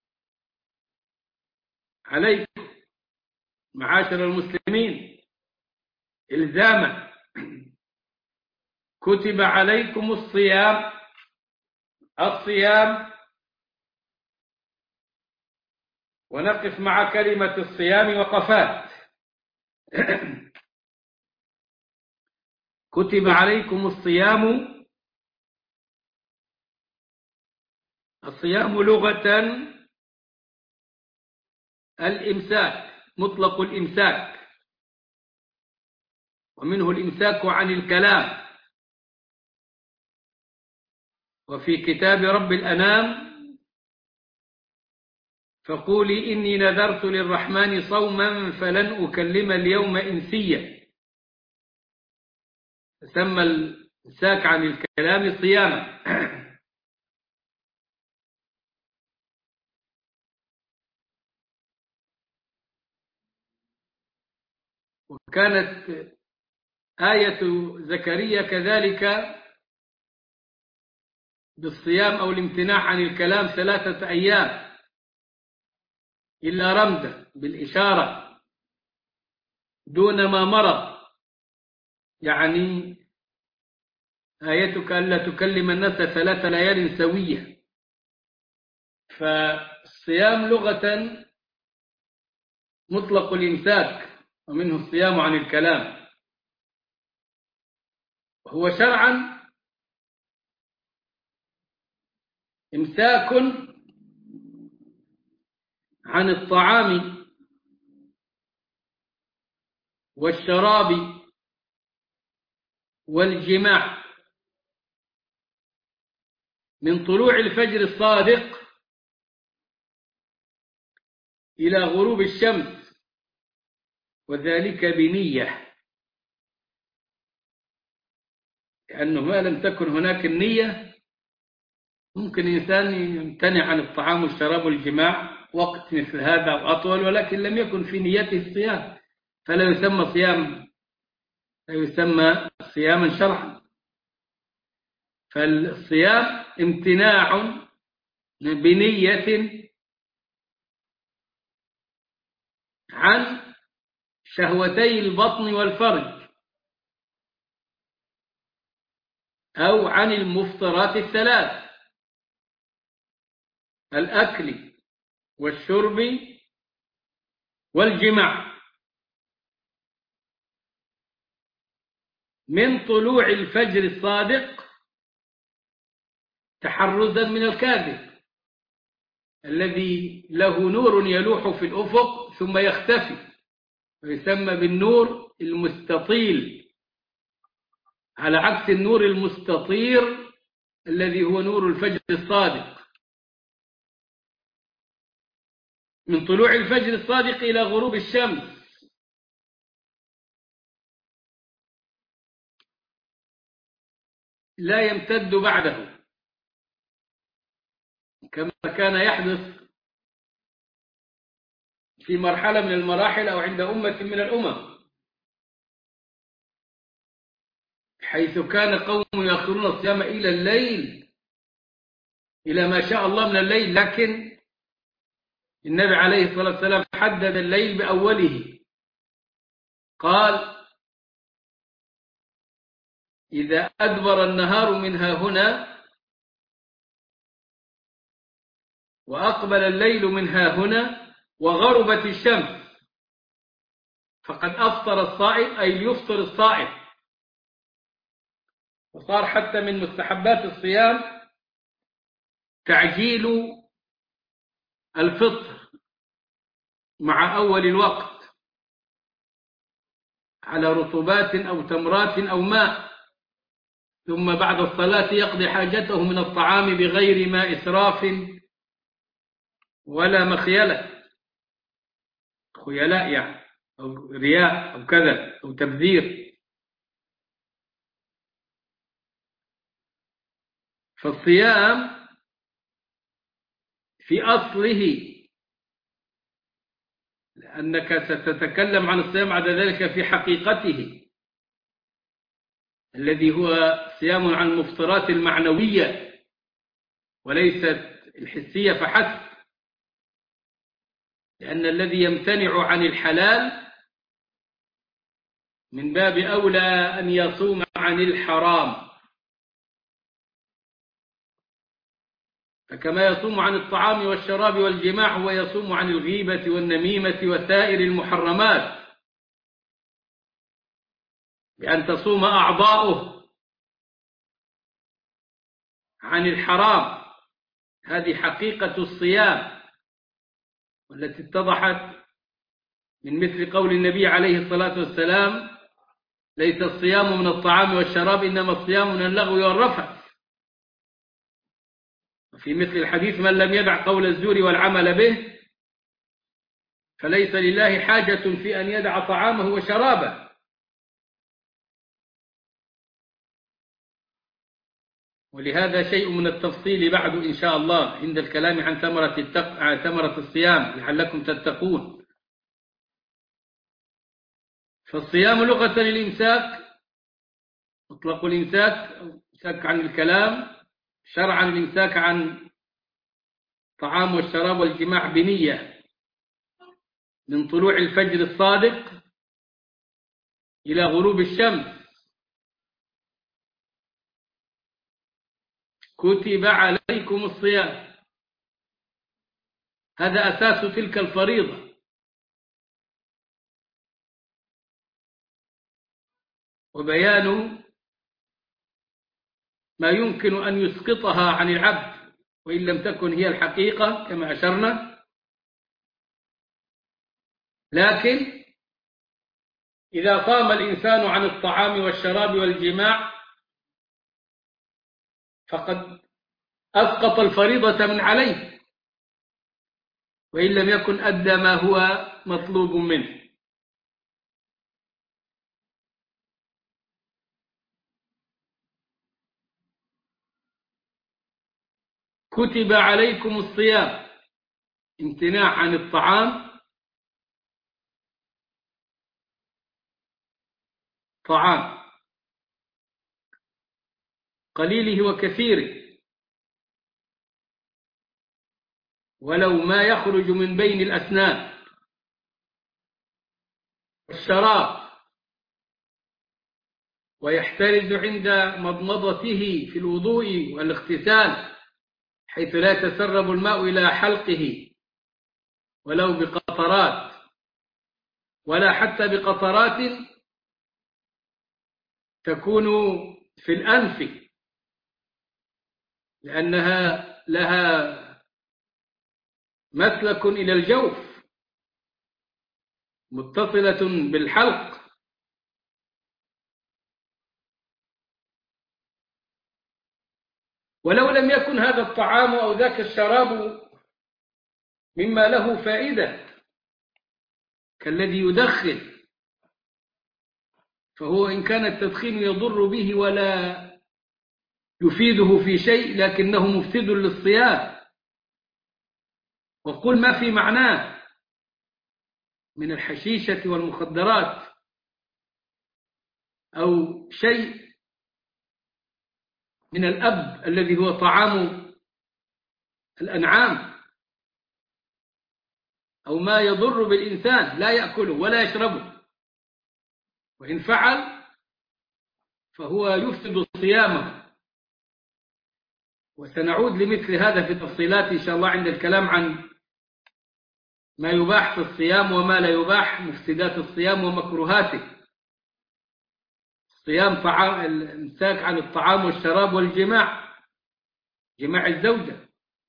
عليكم معاشر المسلمين إلزاما، كتب عليكم الصيام، الصيام، ونقف مع كلمة الصيام وقفات. كتب عليكم الصيام، الصيام لغة الإمساك، مطلق الإمساك، ومنه الإمساك عن الكلام. وفي كتاب رب الأنام فقولي إني نذرت للرحمن صوما فلن أكلم اليوم إنسيا، سمى الإمساك عن الكلام صياما. وكانت آية زكريا كذلك بالصيام أو الامتناع عن الكلام 3 أيام إلا رمدا بالإشارة دون ما مرض، يعني آيتك ألا تكلم الناس 3 ليال سوية. فالصيام لغة مطلق الإمساك، ومنه الصيام عن الكلام. هو شرعا إمساك عن الطعام والشراب والجماع من طلوع الفجر الصادق إلى غروب الشمس، وذلك بنية، لأنه ما لم تكن هناك النية ممكن إنسان يمتنع عن الطعام والشراب والجماع وقت مثل هذا أو أطول، ولكن لم يكن في نيته الصيام، فلا يسمى صيام، لا يسمى صياما شرعا. فالصيام امتناع بنية عن شهوتي البطن والفرج، أو عن المفطرات 3: الأكل والشرب والجماع، من طلوع الفجر الصادق تحرزا من الكاذب الذي له نور يلوح في الأفق ثم يختفي، ويسمى بالنور المستطيل، على عكس النور المستطير الذي هو نور الفجر الصادق. من طلوع الفجر الصادق إلى غروب الشمس لا يمتد بعده، كما كان يحدث في مرحلة من المراحل أو عند أمة من الأمم، حيث كان قوم يأخرون الصيام إلى الليل، إلى ما شاء الله من الليل، لكن النبي عليه الصلاة والسلام حدد الليل بأوله، قال: إذا أدبر النهار منها هنا وأقبل الليل منها هنا وغربت الشمس فقد أفطر الصائم، أي يفطر الصائم. وصار حتى من مستحبات الصيام تعجيل الفطر مع أول الوقت، على رطوبات أو تمرات أو ماء، ثم بعد الصلاة يقضي حاجته من الطعام بغير ما إسراف ولا مخيلة، خيلاء يعني، أو رياء أو كذا أو تبذير. فالصيام في أصله، لأنك ستتكلم عن الصيام بعد ذلك في حقيقته الذي هو صيام عن المفطرات المعنوية وليست الحسية فحسب، لأن الذي يمتنع عن الحلال من باب أولى أن يصوم عن الحرام، فكما يصوم عن الطعام والشراب والجماع هو يصوم عن الغيبة والنميمة وسائر المحرمات، بأن تصوم أعضاؤه عن الحرام. هذه حقيقة الصيام والتي اتضحت من مثل قول النبي عليه الصلاة والسلام: ليس الصيام من الطعام والشراب إنما الصيام من اللغو والرفث. وفي مثل الحديث: من لم يدع قول الزور والعمل به فليس لله حاجة في أن يدع طعامه وشرابه. ولهذا شيء من التفصيل بعد إن شاء الله عند الكلام عن ثمرة الصيام لعلكم تتقون. فالصيام لغة الإمساك، مطلق الإمساك، إمساك عن الكلام، شرعا الإمساك عن الطعام والشراب والجماع بنية من طلوع الفجر الصادق إلى غروب الشمس. كتب عليكم الصيام، هذا أساس تلك الفريضة. وبيان ما يمكن أن يسقطها عن العبد وإن لم تكن هي الحقيقة كما أشرنا، لكن إذا صام الإنسان عن الطعام والشراب والجماع فقد أسقط الفريضة من عليه وإن لم يكن أدى ما هو مطلوب منه. كتب عليكم الصيام، امتناع عن الطعام، طعام قليله وكثيره ولو ما يخرج من بين الأسنان، والشراب، ويحترز عند مضمضته في الوضوء والاغتسال حيث لا يتسرب الماء إلى حلقه ولو بقطرات، ولا حتى بقطرات تكون في الأنف لأنها لها مسلك إلى الجوف متصلة بالحلق. ولو لم يكن هذا الطعام أو ذاك الشراب مما له فائدة كالذي يدخن، فهو إن كان التدخين يضر به ولا يفيده في شيء لكنه مفسد للصيام، وقل ما في معناه من الحشيشة والمخدرات أو شيء من الأب الذي هو طعام الأنعام، أو ما يضر بالإنسان لا يأكله ولا يشربه، وإن فعل فهو يفسد صيامه. وسنعود لمثل هذا في تفصيلات إن شاء الله عند الكلام عن ما يباح في الصيام وما لا يباح، مفسدات الصيام ومكروهاته. الصيام الامساك عن الطعام والشراب والجماع، جماع الزوجة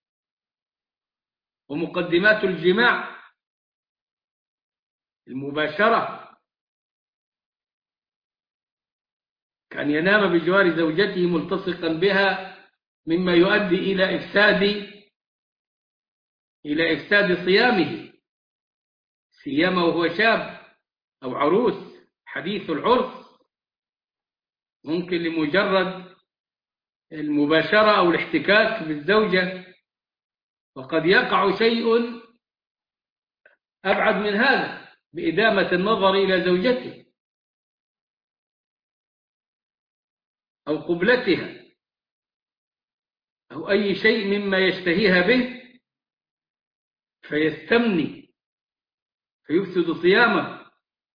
ومقدمات الجماع، المباشرة كأن ينام بجوار زوجته ملتصقا بها مما يؤدي إلى إفساد صيامه، سيما وهو شاب أو عروس حديث العرس، ممكن لمجرد المباشرة أو الاحتكاك بالزوجة، وقد يقع شيء أبعد من هذا بإدامة النظر إلى زوجته أو قبلتها أو أي شيء مما يشتهيها به فيستمني فيفسد صيامه.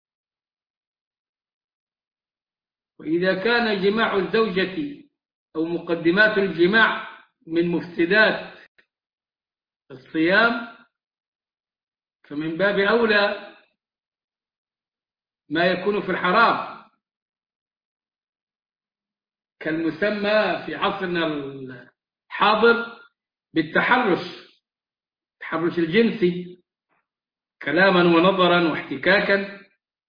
وإذا كان جماع الزوجة أو مقدمات الجماع من مفسدات الصيام، فمن باب أولى ما يكون في الحرام، كالمسمى في عصرنا الحاضر بالتحرش، التحرش الجنسي كلاما ونظرا واحتكاكا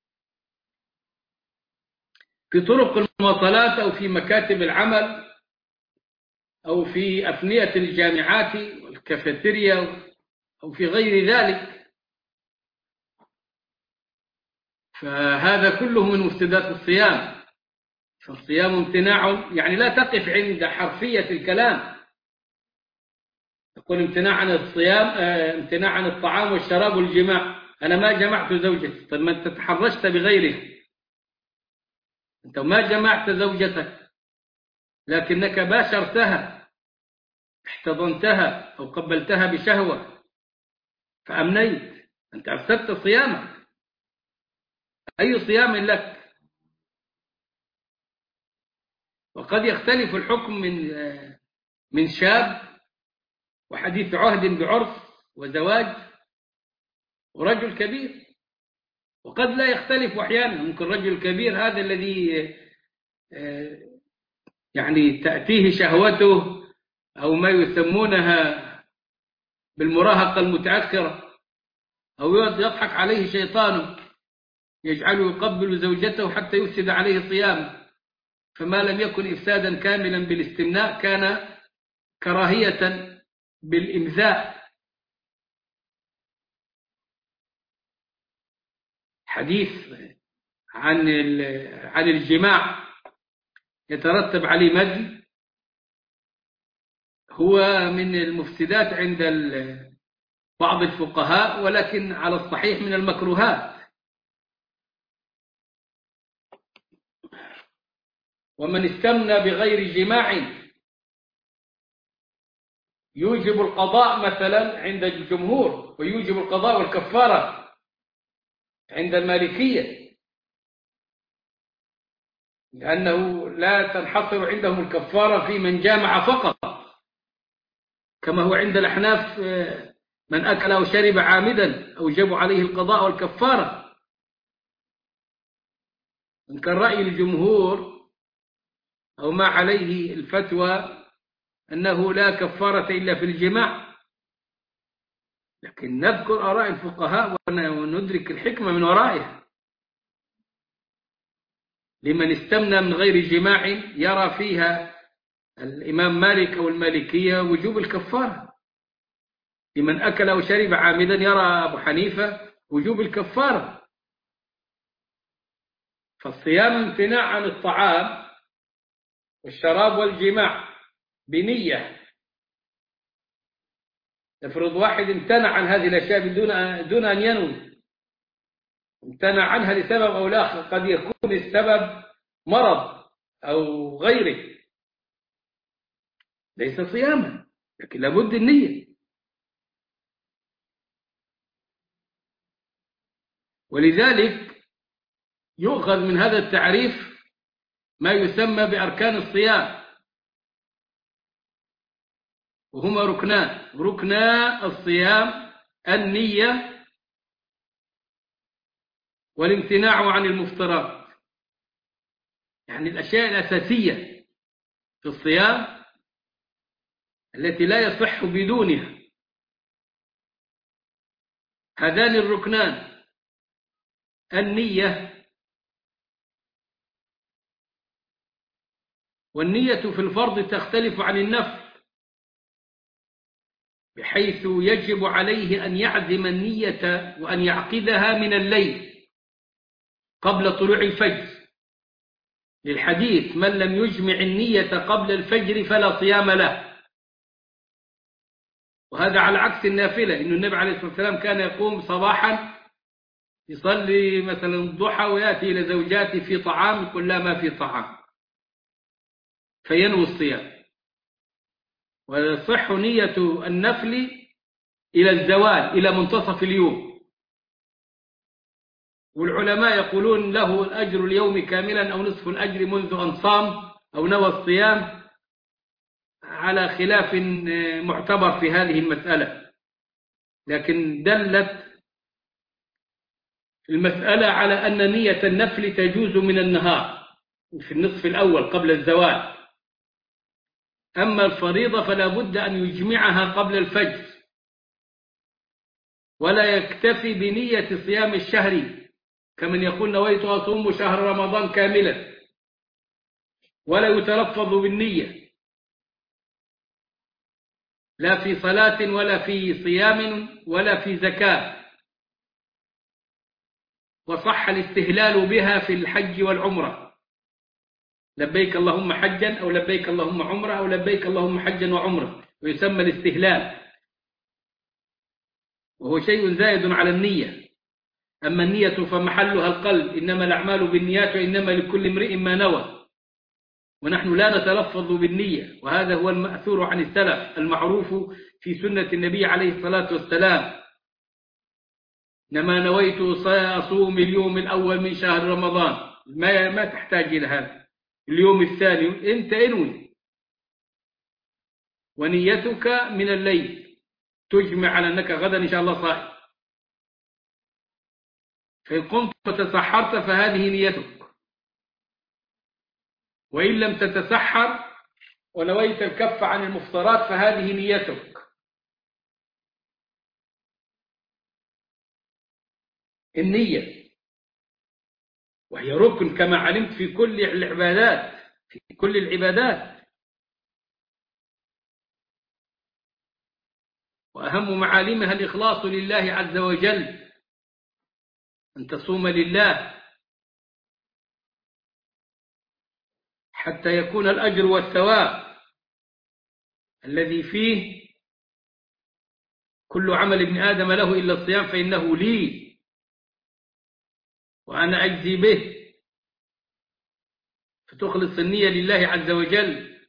في طرق المواصلات أو في مكاتب العمل أو في أفنية الجامعات والكافيتيريا أو في غير ذلك، فهذا كله من مفسدات الصيام. فالصيام امتناع، يعني لا تقف عند حرفية الكلام تقول امتناع عن الصيام، امتناع عن الطعام والشراب والجماع. أنا ما جمعت زوجتي، طيب ما أنت تحرشت بغيرها، أنت ما جمعت زوجتك لكنك باشرتها، احتضنتها أو قبلتها بشهوة فأمنيت، أنت أفسدت صيامك. أي صيام لك؟ وقد يختلف الحكم من شاب وحديث عهد بعرس وزواج ورجل كبير، وقد لا يختلف أحيانا. ممكن رجل كبير هذا الذي يعني تأتيه شهوته أو ما يسمونها بالمراهقة المتأخرة، أو يضحك عليه شيطانه يجعله يقبل زوجته حتى يفسد عليه صيامه، فما لم يكن إفسادا كاملا بالاستمناء كان كراهية بالإمزاء. حديث عن الجماع يترتب عليه مد هو من المفسدات عند بعض الفقهاء، ولكن على الصحيح من المكروهات. ومن استمنى بغير جماع يوجب القضاء مثلا عند الجمهور، ويوجب القضاء والكفارة عند المالكية، لأنه لا تنحصر عندهم الكفارة في من جامع فقط، كما هو عند الأحناف من أكل أو شرب عامدا أوجب عليه القضاء والكفارة. إن كان رأي الجمهور أو ما عليه الفتوى أنه لا كفارة إلا في الجماع، لكن نذكر آراء الفقهاء وندرك الحكمة من ورائها. لمن استمنى من غير جماع يرى فيها الإمام مالك أو المالكية وجوب الكفارة. لمن أكل أو شرب عامدا يرى أبو حنيفة وجوب الكفارة. فالصيام امتناع عن الطعام والشراب والجماع بنية. افرض واحد امتنع عن هذه الأشياء دون أن ينوي، امتنع عنها لسبب أو لآخر، قد يكون السبب مرض أو غيره، ليس صياما، لكن لابد النية. ولذلك يؤخذ من هذا التعريف ما يسمى بأركان الصيام، وهما ركنان. ركنا الصيام النية والامتناع عن المفطرات، يعني الأشياء الأساسية في الصيام التي لا يصح بدونها. هذان الركنان النية والنية في الفرض تختلف عن النفل، بحيث يجب عليه أن يعزم النية وأن يعقدها من الليل قبل طلوع الفجر، للحديث: من لم يجمع النية قبل الفجر فلا صيام له. وهذا على عكس النافلة، إن النبي عليه الصلاة والسلام كان يقوم صباحا يصلي مثلا الضحى ويأتي إلى زوجاته في طعام، يقول لا ما في طعام، فينوي الصيام. ويصح نية النفل إلى الزوال، إلى منتصف اليوم، والعلماء يقولون له الأجر اليوم كاملا أو نصف الأجر منذ أن صام أو نوى الصيام، على خلاف معتبر في هذه المسألة. لكن دلت المسألة على أن نية النفل تجوز من النهار في النصف الأول قبل الزوال. أما الفريضة فلا بد أن يجمعها قبل الفجر، ولا يكتفي بنية صيام الشهر كمن يقول نويت أصوم شهر رمضان كاملا، ولا يتلفظ بالنية لا في صلاة ولا في صيام ولا في زكاة. وصح الاستهلال بها في الحج والعمرة: لبيك اللهم حجا، أو لبيك اللهم عمرة، أو لبيك اللهم حجا وعمرة، ويسمى الاستهلال، وهو شيء زائد على النية. أما النية فمحلها القلب، إنما الأعمال بالنيات وإنما لكل امرئ ما نوى. ونحن لا نتلفظ بالنية، وهذا هو المأثور عن السلف المعروف في سنة النبي عليه الصلاة والسلام: إنما نويت أصوم اليوم الأول من شهر رمضان. ما تحتاج إلى هذا. اليوم الثاني أنت انوي، ونيتك من الليل تجمع على أنك غدا إن شاء الله صائم. فإن قمت وتسحرت فهذه نيتك، وإن لم تتسحر ونويت الكف عن المفطرات فهذه نيتك. النية وهي ركن كما علمت في كل العبادات، في كل العبادات. وأهم معالمها الإخلاص لله عز وجل، أن تصوم لله حتى يكون الأجر والثواب الذي فيه كل عمل ابن آدم له إلا الصيام فإنه لي وأنا أجزي به. فتخلص النية لله عز وجل.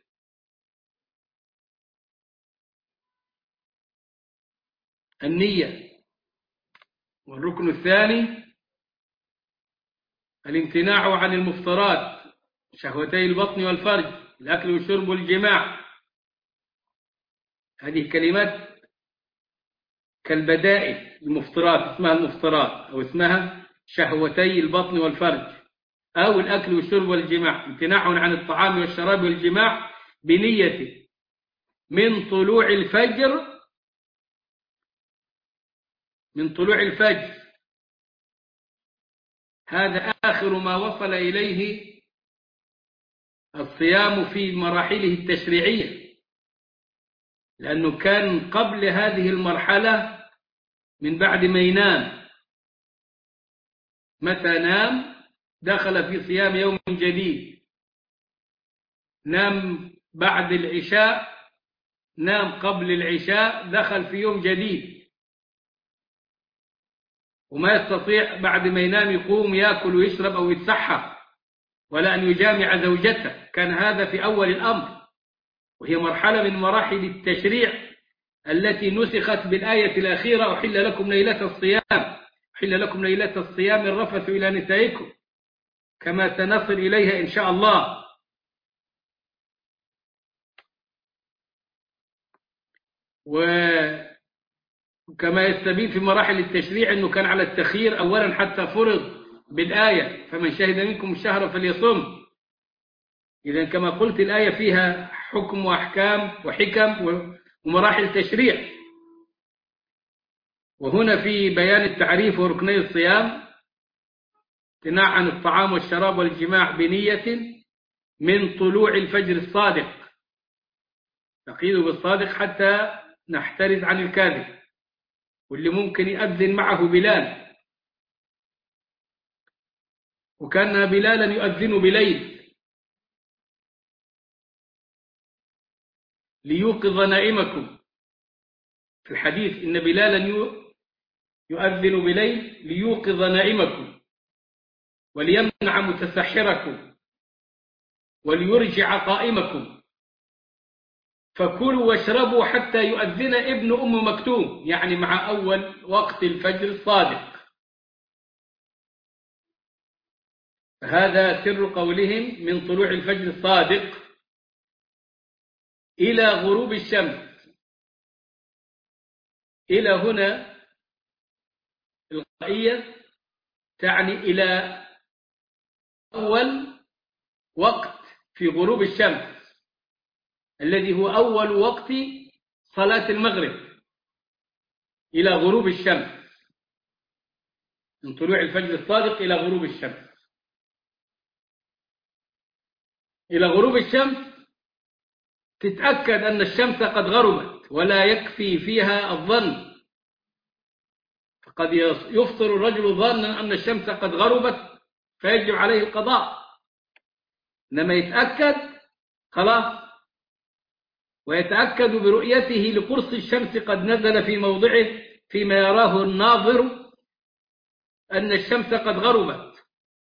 النية. والركن الثاني الامتناع عن المفطرات، شهوتي البطن والفرج، الأكل والشرب والجماع. هذه كلمات كالبدائل. المفطرات اسمها المفطرات، أو اسمها شهوتي البطن والفرج، أو الأكل والشرب والجماع. امتناع عن الطعام والشراب والجماع بنية من طلوع الفجر، من طلوع الفجر. هذا آخر ما وصل إليه الصيام في مراحله التشريعية، لأنه كان قبل هذه المرحلة من بعد ما ينام، متى نام دخل في صيام يوم جديد. نام بعد العشاء، نام قبل العشاء، دخل في يوم جديد. وما يستطيع بعد ما ينام يقوم يأكل ويشرب أو يتسحر، ولا أن يجامع زوجته. كان هذا في أول الأمر، وهي مرحلة من مراحل التشريع التي نسخت بالآية الأخيرة: أحل لكم ليلة الصيام، أحل لكم ليلة الصيام الرفث إلى نسائكم، كما سنصل إليها إن شاء الله. وكما يستبين في مراحل التشريع أنه كان على التخيير أولا حتى فرض بالآية: فمن شهد منكم الشهر فليصم. إذن كما قلت الآية فيها حكم وأحكام وحكم ومراحل تشريع. وهنا في بيان التعريف وركني الصيام: امتناع عن الطعام والشراب والجماع بنية من طلوع الفجر الصادق، نقيد بالصادق حتى نحترز عن الكاذب، واللي ممكن يؤذن معه بلال، وكان بلالا يؤذن بليل ليوقظ نائمكم. في الحديث إن بلالا يؤذن بليل ليوقظ نائمكم وليمنع متسحركم وليرجع قائمكم، فكلوا واشربوا حتى يؤذن ابن أم مكتوم، يعني مع أول وقت الفجر الصادق. هذا سر قولهم من طلوع الفجر الصادق إلى غروب الشمس. إلى هنا الغائية تعني إلى أول وقت في غروب الشمس الذي هو أول وقت صلاة المغرب، إلى غروب الشمس، من طلوع الفجر الصادق إلى غروب الشمس. إلى غروب الشمس تتأكد أن الشمس قد غربت، ولا يكفي فيها الظن، فقد يفطر الرجل ظنا أن الشمس قد غربت فيجب عليه القضاء، إنما يتأكد خلاص، ويتأكد برؤيته لقرص الشمس قد نزل في موضعه فيما يراه الناظر أن الشمس قد غربت،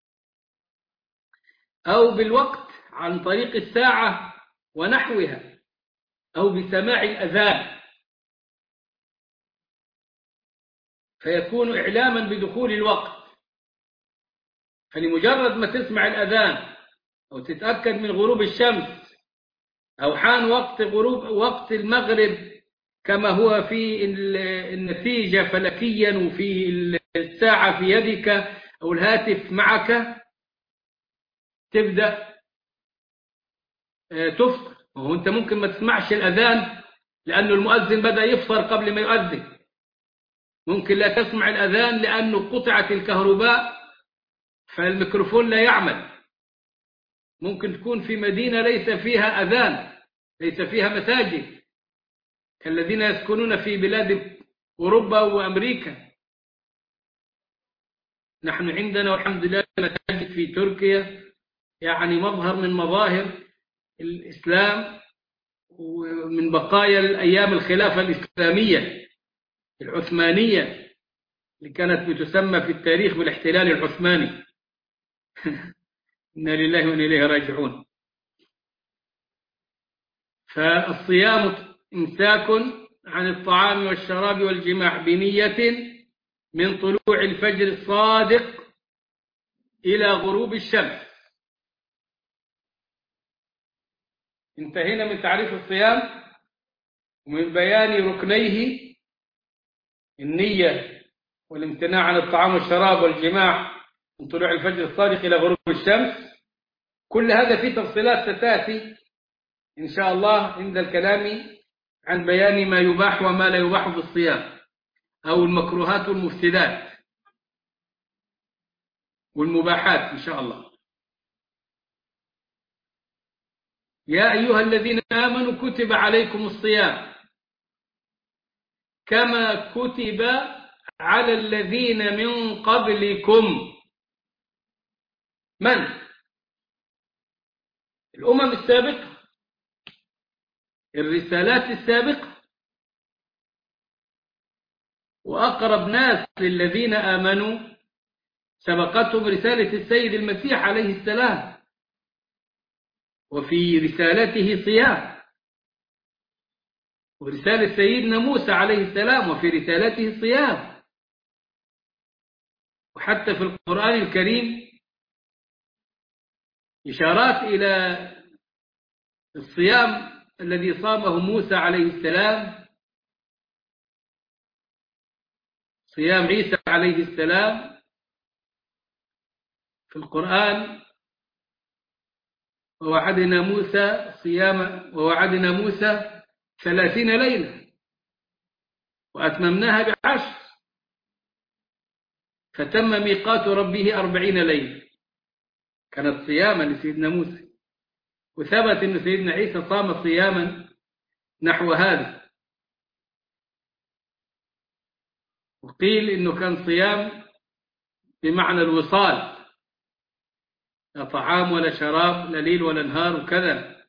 أو بالوقت عن طريق الساعة ونحوها، أو بسماع الأذان فيكون إعلاما بدخول الوقت. فلمجرد ما تسمع الأذان أو تتأكد من غروب الشمس أو حان وقت المغرب كما هو في النتيجة فلكيا وفي الساعة في يدك أو الهاتف معك، تبدأ تفطر. وهو أنت ممكن ما تسمعش الأذان لأنه المؤذن بدأ يفطر قبل ما يؤذن، ممكن لا تسمع الأذان لأنه قطعت الكهرباء فالميكروفون لا يعمل، ممكن تكون في مدينة ليس فيها أذان، ليس فيها مساجد كالذين يسكنون في بلاد أوروبا وأمريكا. نحن عندنا والحمد لله مساجد في تركيا، يعني مظهر من مظاهر الإسلام ومن بقايا الأيام الخلافة الإسلامية العثمانية اللي كانت بتسمى في التاريخ بالاحتلال العثماني. إنا لله وإنا إليه راجعون. فالصيام إمساك عن الطعام والشراب والجماع بنية من طلوع الفجر الصادق إلى غروب الشمس. انتهينا من تعريف الصيام ومن بيان ركنيه النية والامتناع عن الطعام والشراب والجماع من طلوع الفجر الصادق إلى غروب الشمس. كل هذا فيه تفصيلات ستأتي إن شاء الله عند الكلام عن بيان ما يباح وما لا يباح في الصيام، أو المكروهات والمفسدات والمباحات إن شاء الله. يا أيها الذين آمنوا كتب عليكم الصيام كما كتب على الذين من قبلكم. من؟ الأمم السابقة، الرسالات السابقة، وأقرب ناس للذين آمنوا سبقتهم رسالة السيد المسيح عليه السلام، وفي رسالته صيام، ورسالة سيدنا موسى عليه السلام وفي رسالته صيام، وحتى في القرآن الكريم إشارات إلى الصيام الذي صامه موسى عليه السلام، صيام عيسى عليه السلام في القرآن. ووعدنا موسى 30 ليلة وأتممناها ب10 فتم ميقات ربه 40 ليلة، كانت صياما لسيدنا موسى. وثبت أن سيدنا عيسى صام صياما نحو هذا، وقيل أنه كان صيام بمعنى الوصال، لا طعام ولا شراب، لا ليل ولا نهار وكذا.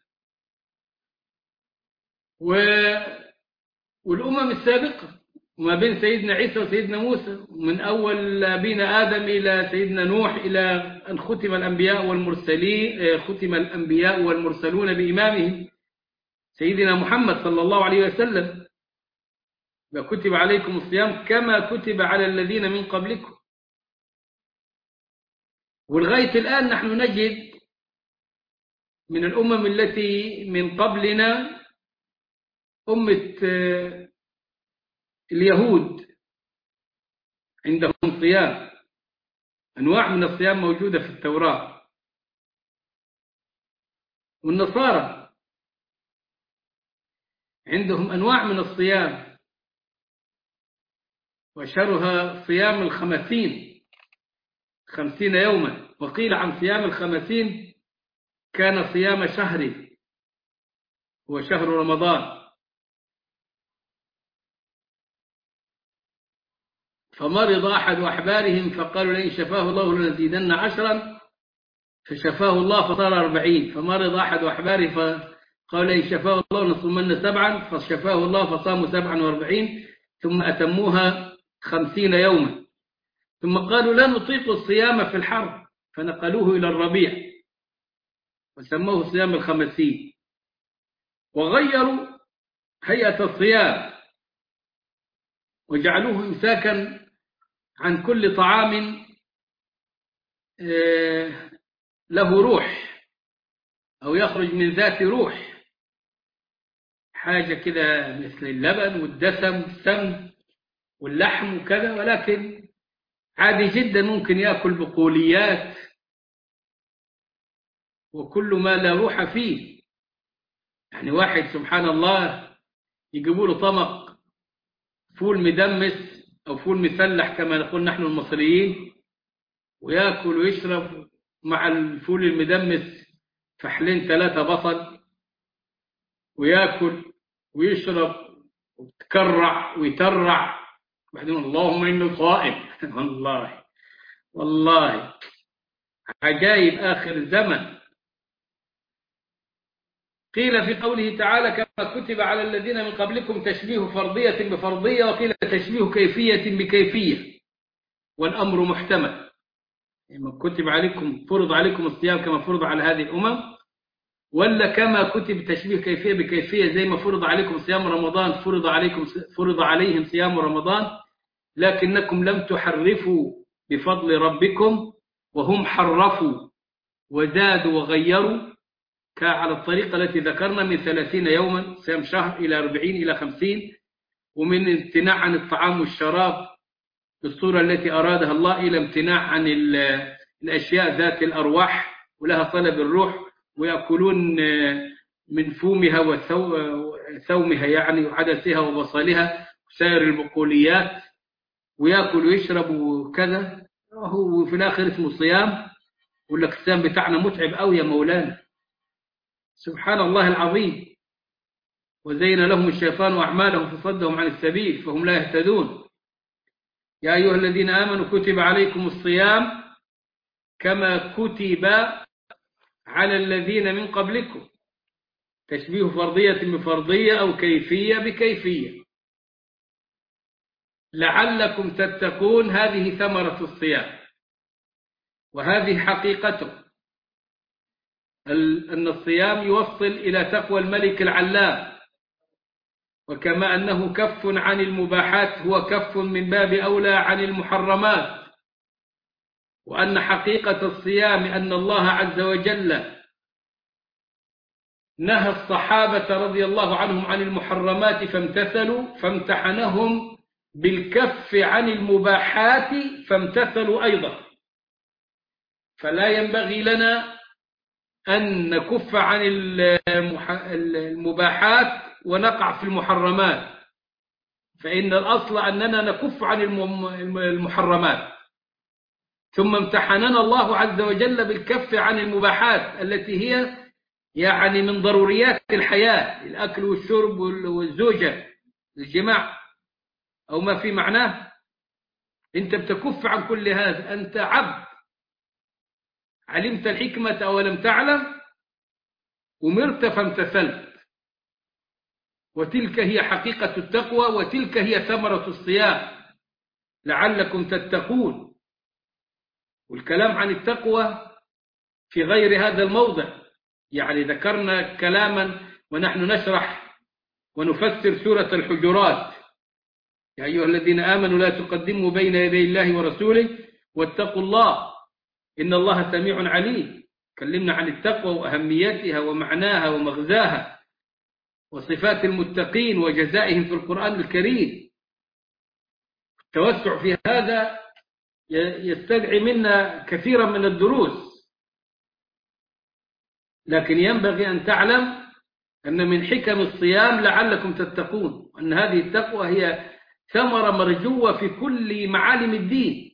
والأمم السابقة وما بين سيدنا عيسى وسيدنا موسى، من أول أبينا آدم إلى سيدنا نوح، إلى أن ختم الأنبياء والمرسلين، ختم الأنبياء والمرسلون بإمامهم سيدنا محمد صلى الله عليه وسلم، كتب عليكم الصيام كما كتب على الذين من قبلكم. ولغاية الآن نحن نجد من الأمم التي من قبلنا أمة اليهود عندهم صيام، أنواع من الصيام موجودة في التوراة. والنصارى عندهم أنواع من الصيام، وأشهرها صيام الخمسين، 50 يوما. وقيل عن صيام الخمسين كان صيام شهر، هو شهر رمضان. فمرض أحد أحبارهم فقالوا لئن شفاه الله لنزيدن 10، فشفاه الله فصار 40. فمرض أحد أحباره فقال لئن شفاه الله لنصومن 7، فشفاه الله فصاموا 47، ثم أتموها 50 يوما. ثم قالوا لا نطيق الصيام في الحر، فنقلوه إلى الربيع وسموه صيام الخمسين، وغيروا هيئة الصيام وجعلوه إمساكا عن كل طعام له روح أو يخرج من ذات روح، حاجة كده مثل اللبن والدسم والسمن واللحم وكذا، ولكن عادي جدا ممكن يأكل بقوليات وكل ما لا روح فيه. يعني واحد سبحان الله يجيبوا له طمق فول مدمس أو فول مسلح كما نقول نحن المصريين، ويأكل ويشرب مع الفول المدمس فحلين 3 بصل، ويأكل ويشرب ويتكرع ويترع، بعدين اللهم إنه صائم. والله عجائب آخر الزمن. قيل في قوله تعالى كما كتب على الذين من قبلكم تشبيه فرضية بفرضية، وقيل تشبيه كيفية بكيفية، والأمر محتمل. يعني كتب عليكم، فرض عليكم الصيام كما فرض على هذه الأمم، ولا كما كتب تشبيه كيفية بكيفية زي ما فرض عليكم صيام رمضان، فرض عليهم صيام رمضان، لكنكم لم تحرفوا بفضل ربكم وهم حرفوا وزادوا وغيروا، على الطريقة التي ذكرنا من 30 يوما صيام شهر إلى 40 إلى 50، ومن امتناع عن الطعام والشراب بالصورة التي أرادها الله إلى امتناع عن الأشياء ذات الأرواح ولها صلة بالروح، ويأكلون من فومها وثومها يعني وعدسها وبصلها وسائر البقوليات، ويأكل ويشرب وكذا، وهو في الآخر اسمه صيام. يقول لك الصيام بتاعنا متعب أوي يا مولانا. سبحان الله العظيم. وزين لهم الشيطان أعمالهم فصدهم عن السبيل فهم لا يهتدون. يا أيها الذين آمنوا كتب عليكم الصيام كما كتب على الذين من قبلكم، تشبيه فرضية بفرضية أو كيفية بكيفية، لعلكم تتقون. هذه ثمرة الصيام، وهذه حقيقته، أن الصيام يوصل إلى تقوى الملك العلام. وكما أنه كف عن المباحات هو كف من باب أولى عن المحرمات. وأن حقيقة الصيام أن الله عز وجل نهى الصحابة رضي الله عنهم عن المحرمات فامتثلوا، فامتحنهم بالكف عن المباحات فامتثلوا أيضا. فلا ينبغي لنا أن نكف عن المباحات ونقع في المحرمات، فإن الأصل أننا نكف عن المحرمات، ثم امتحننا الله عز وجل بالكف عن المباحات التي هي يعني من ضروريات الحياة، الأكل والشرب والزوجة، الجماع أو ما في معناه. أنت بتكف عن كل هذا، أنت عبد، علمت الحكمة أو لم تعلم، أمرت فامتثلت. وتلك هي حقيقة التقوى، وتلك هي ثمرة الصيام لعلكم تتقون. والكلام عن التقوى في غير هذا الموضع، يعني ذكرنا كلاما ونحن نشرح ونفسر سورة الحجرات: يا أيها الذين آمنوا لا تقدموا بين يدي الله ورسوله واتقوا الله إن الله سميع عليم. تكلمنا عن التقوى وأهميتها ومعناها ومغزاها وصفات المتقين وجزائهم في القرآن الكريم. التوسع في هذا يستدعي منا كثيرا من الدروس، لكن ينبغي أن تعلم أن من حكم الصيام لعلكم تتقون، أن هذه التقوى هي ثمرة مرجوة في كل معالم الدين.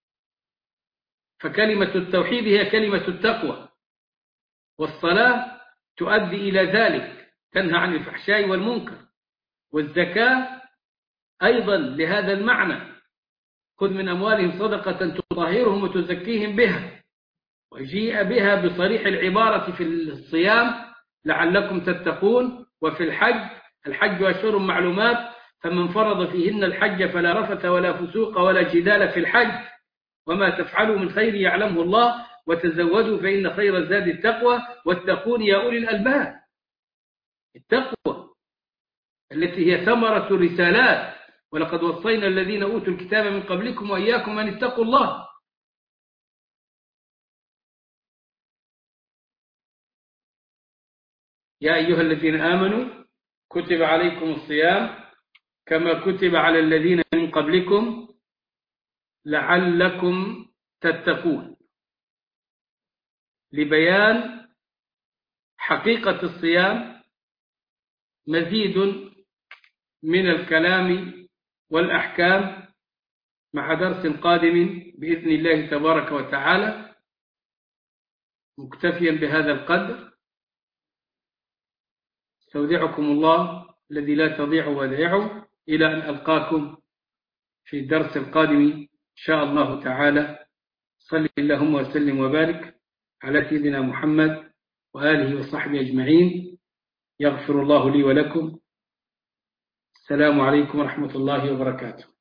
فكلمة التوحيد هي كلمة التقوى، والصلاة تؤدي إلى ذلك، تنهى عن الفحشاء والمنكر، والزكاة أيضا لهذا المعنى: خذ من أموالهم صدقة تطهرهم وتزكيهم بها. وجيء بها بصريح العبارة في الصيام لعلكم تتقون. وفي الحج أشهر معلومات، فمن فرض فيهن الحج فلا رفث ولا فسوق ولا جدال في الحج، وما تفعلوا من خير يعلمه الله، وتزودوا فإن خير الزاد التقوى، واتقون يا أولي الألباب. التقوى التي هي ثمرة الرسالات: ولقد وصينا الذين أوتوا الكتاب من قبلكم وإياكم أن اتقوا الله. يا أيها الذين آمنوا كتب عليكم الصيام كما كتب على الذين من قبلكم لعلكم تتقون، لبيان حقيقة الصيام مزيد من الكلام والأحكام مع درس قادم بإذن الله تبارك وتعالى. مكتفيا بهذا القدر، استودعكم الله الذي لا تضيع ودائعه، إلى أن ألقاكم في الدرس القادم إن شاء الله تعالى. صلى اللهم وسلم وبارك على سيدنا محمد وآله وصحبه أجمعين. يغفر الله لي ولكم. السلام عليكم ورحمة الله وبركاته.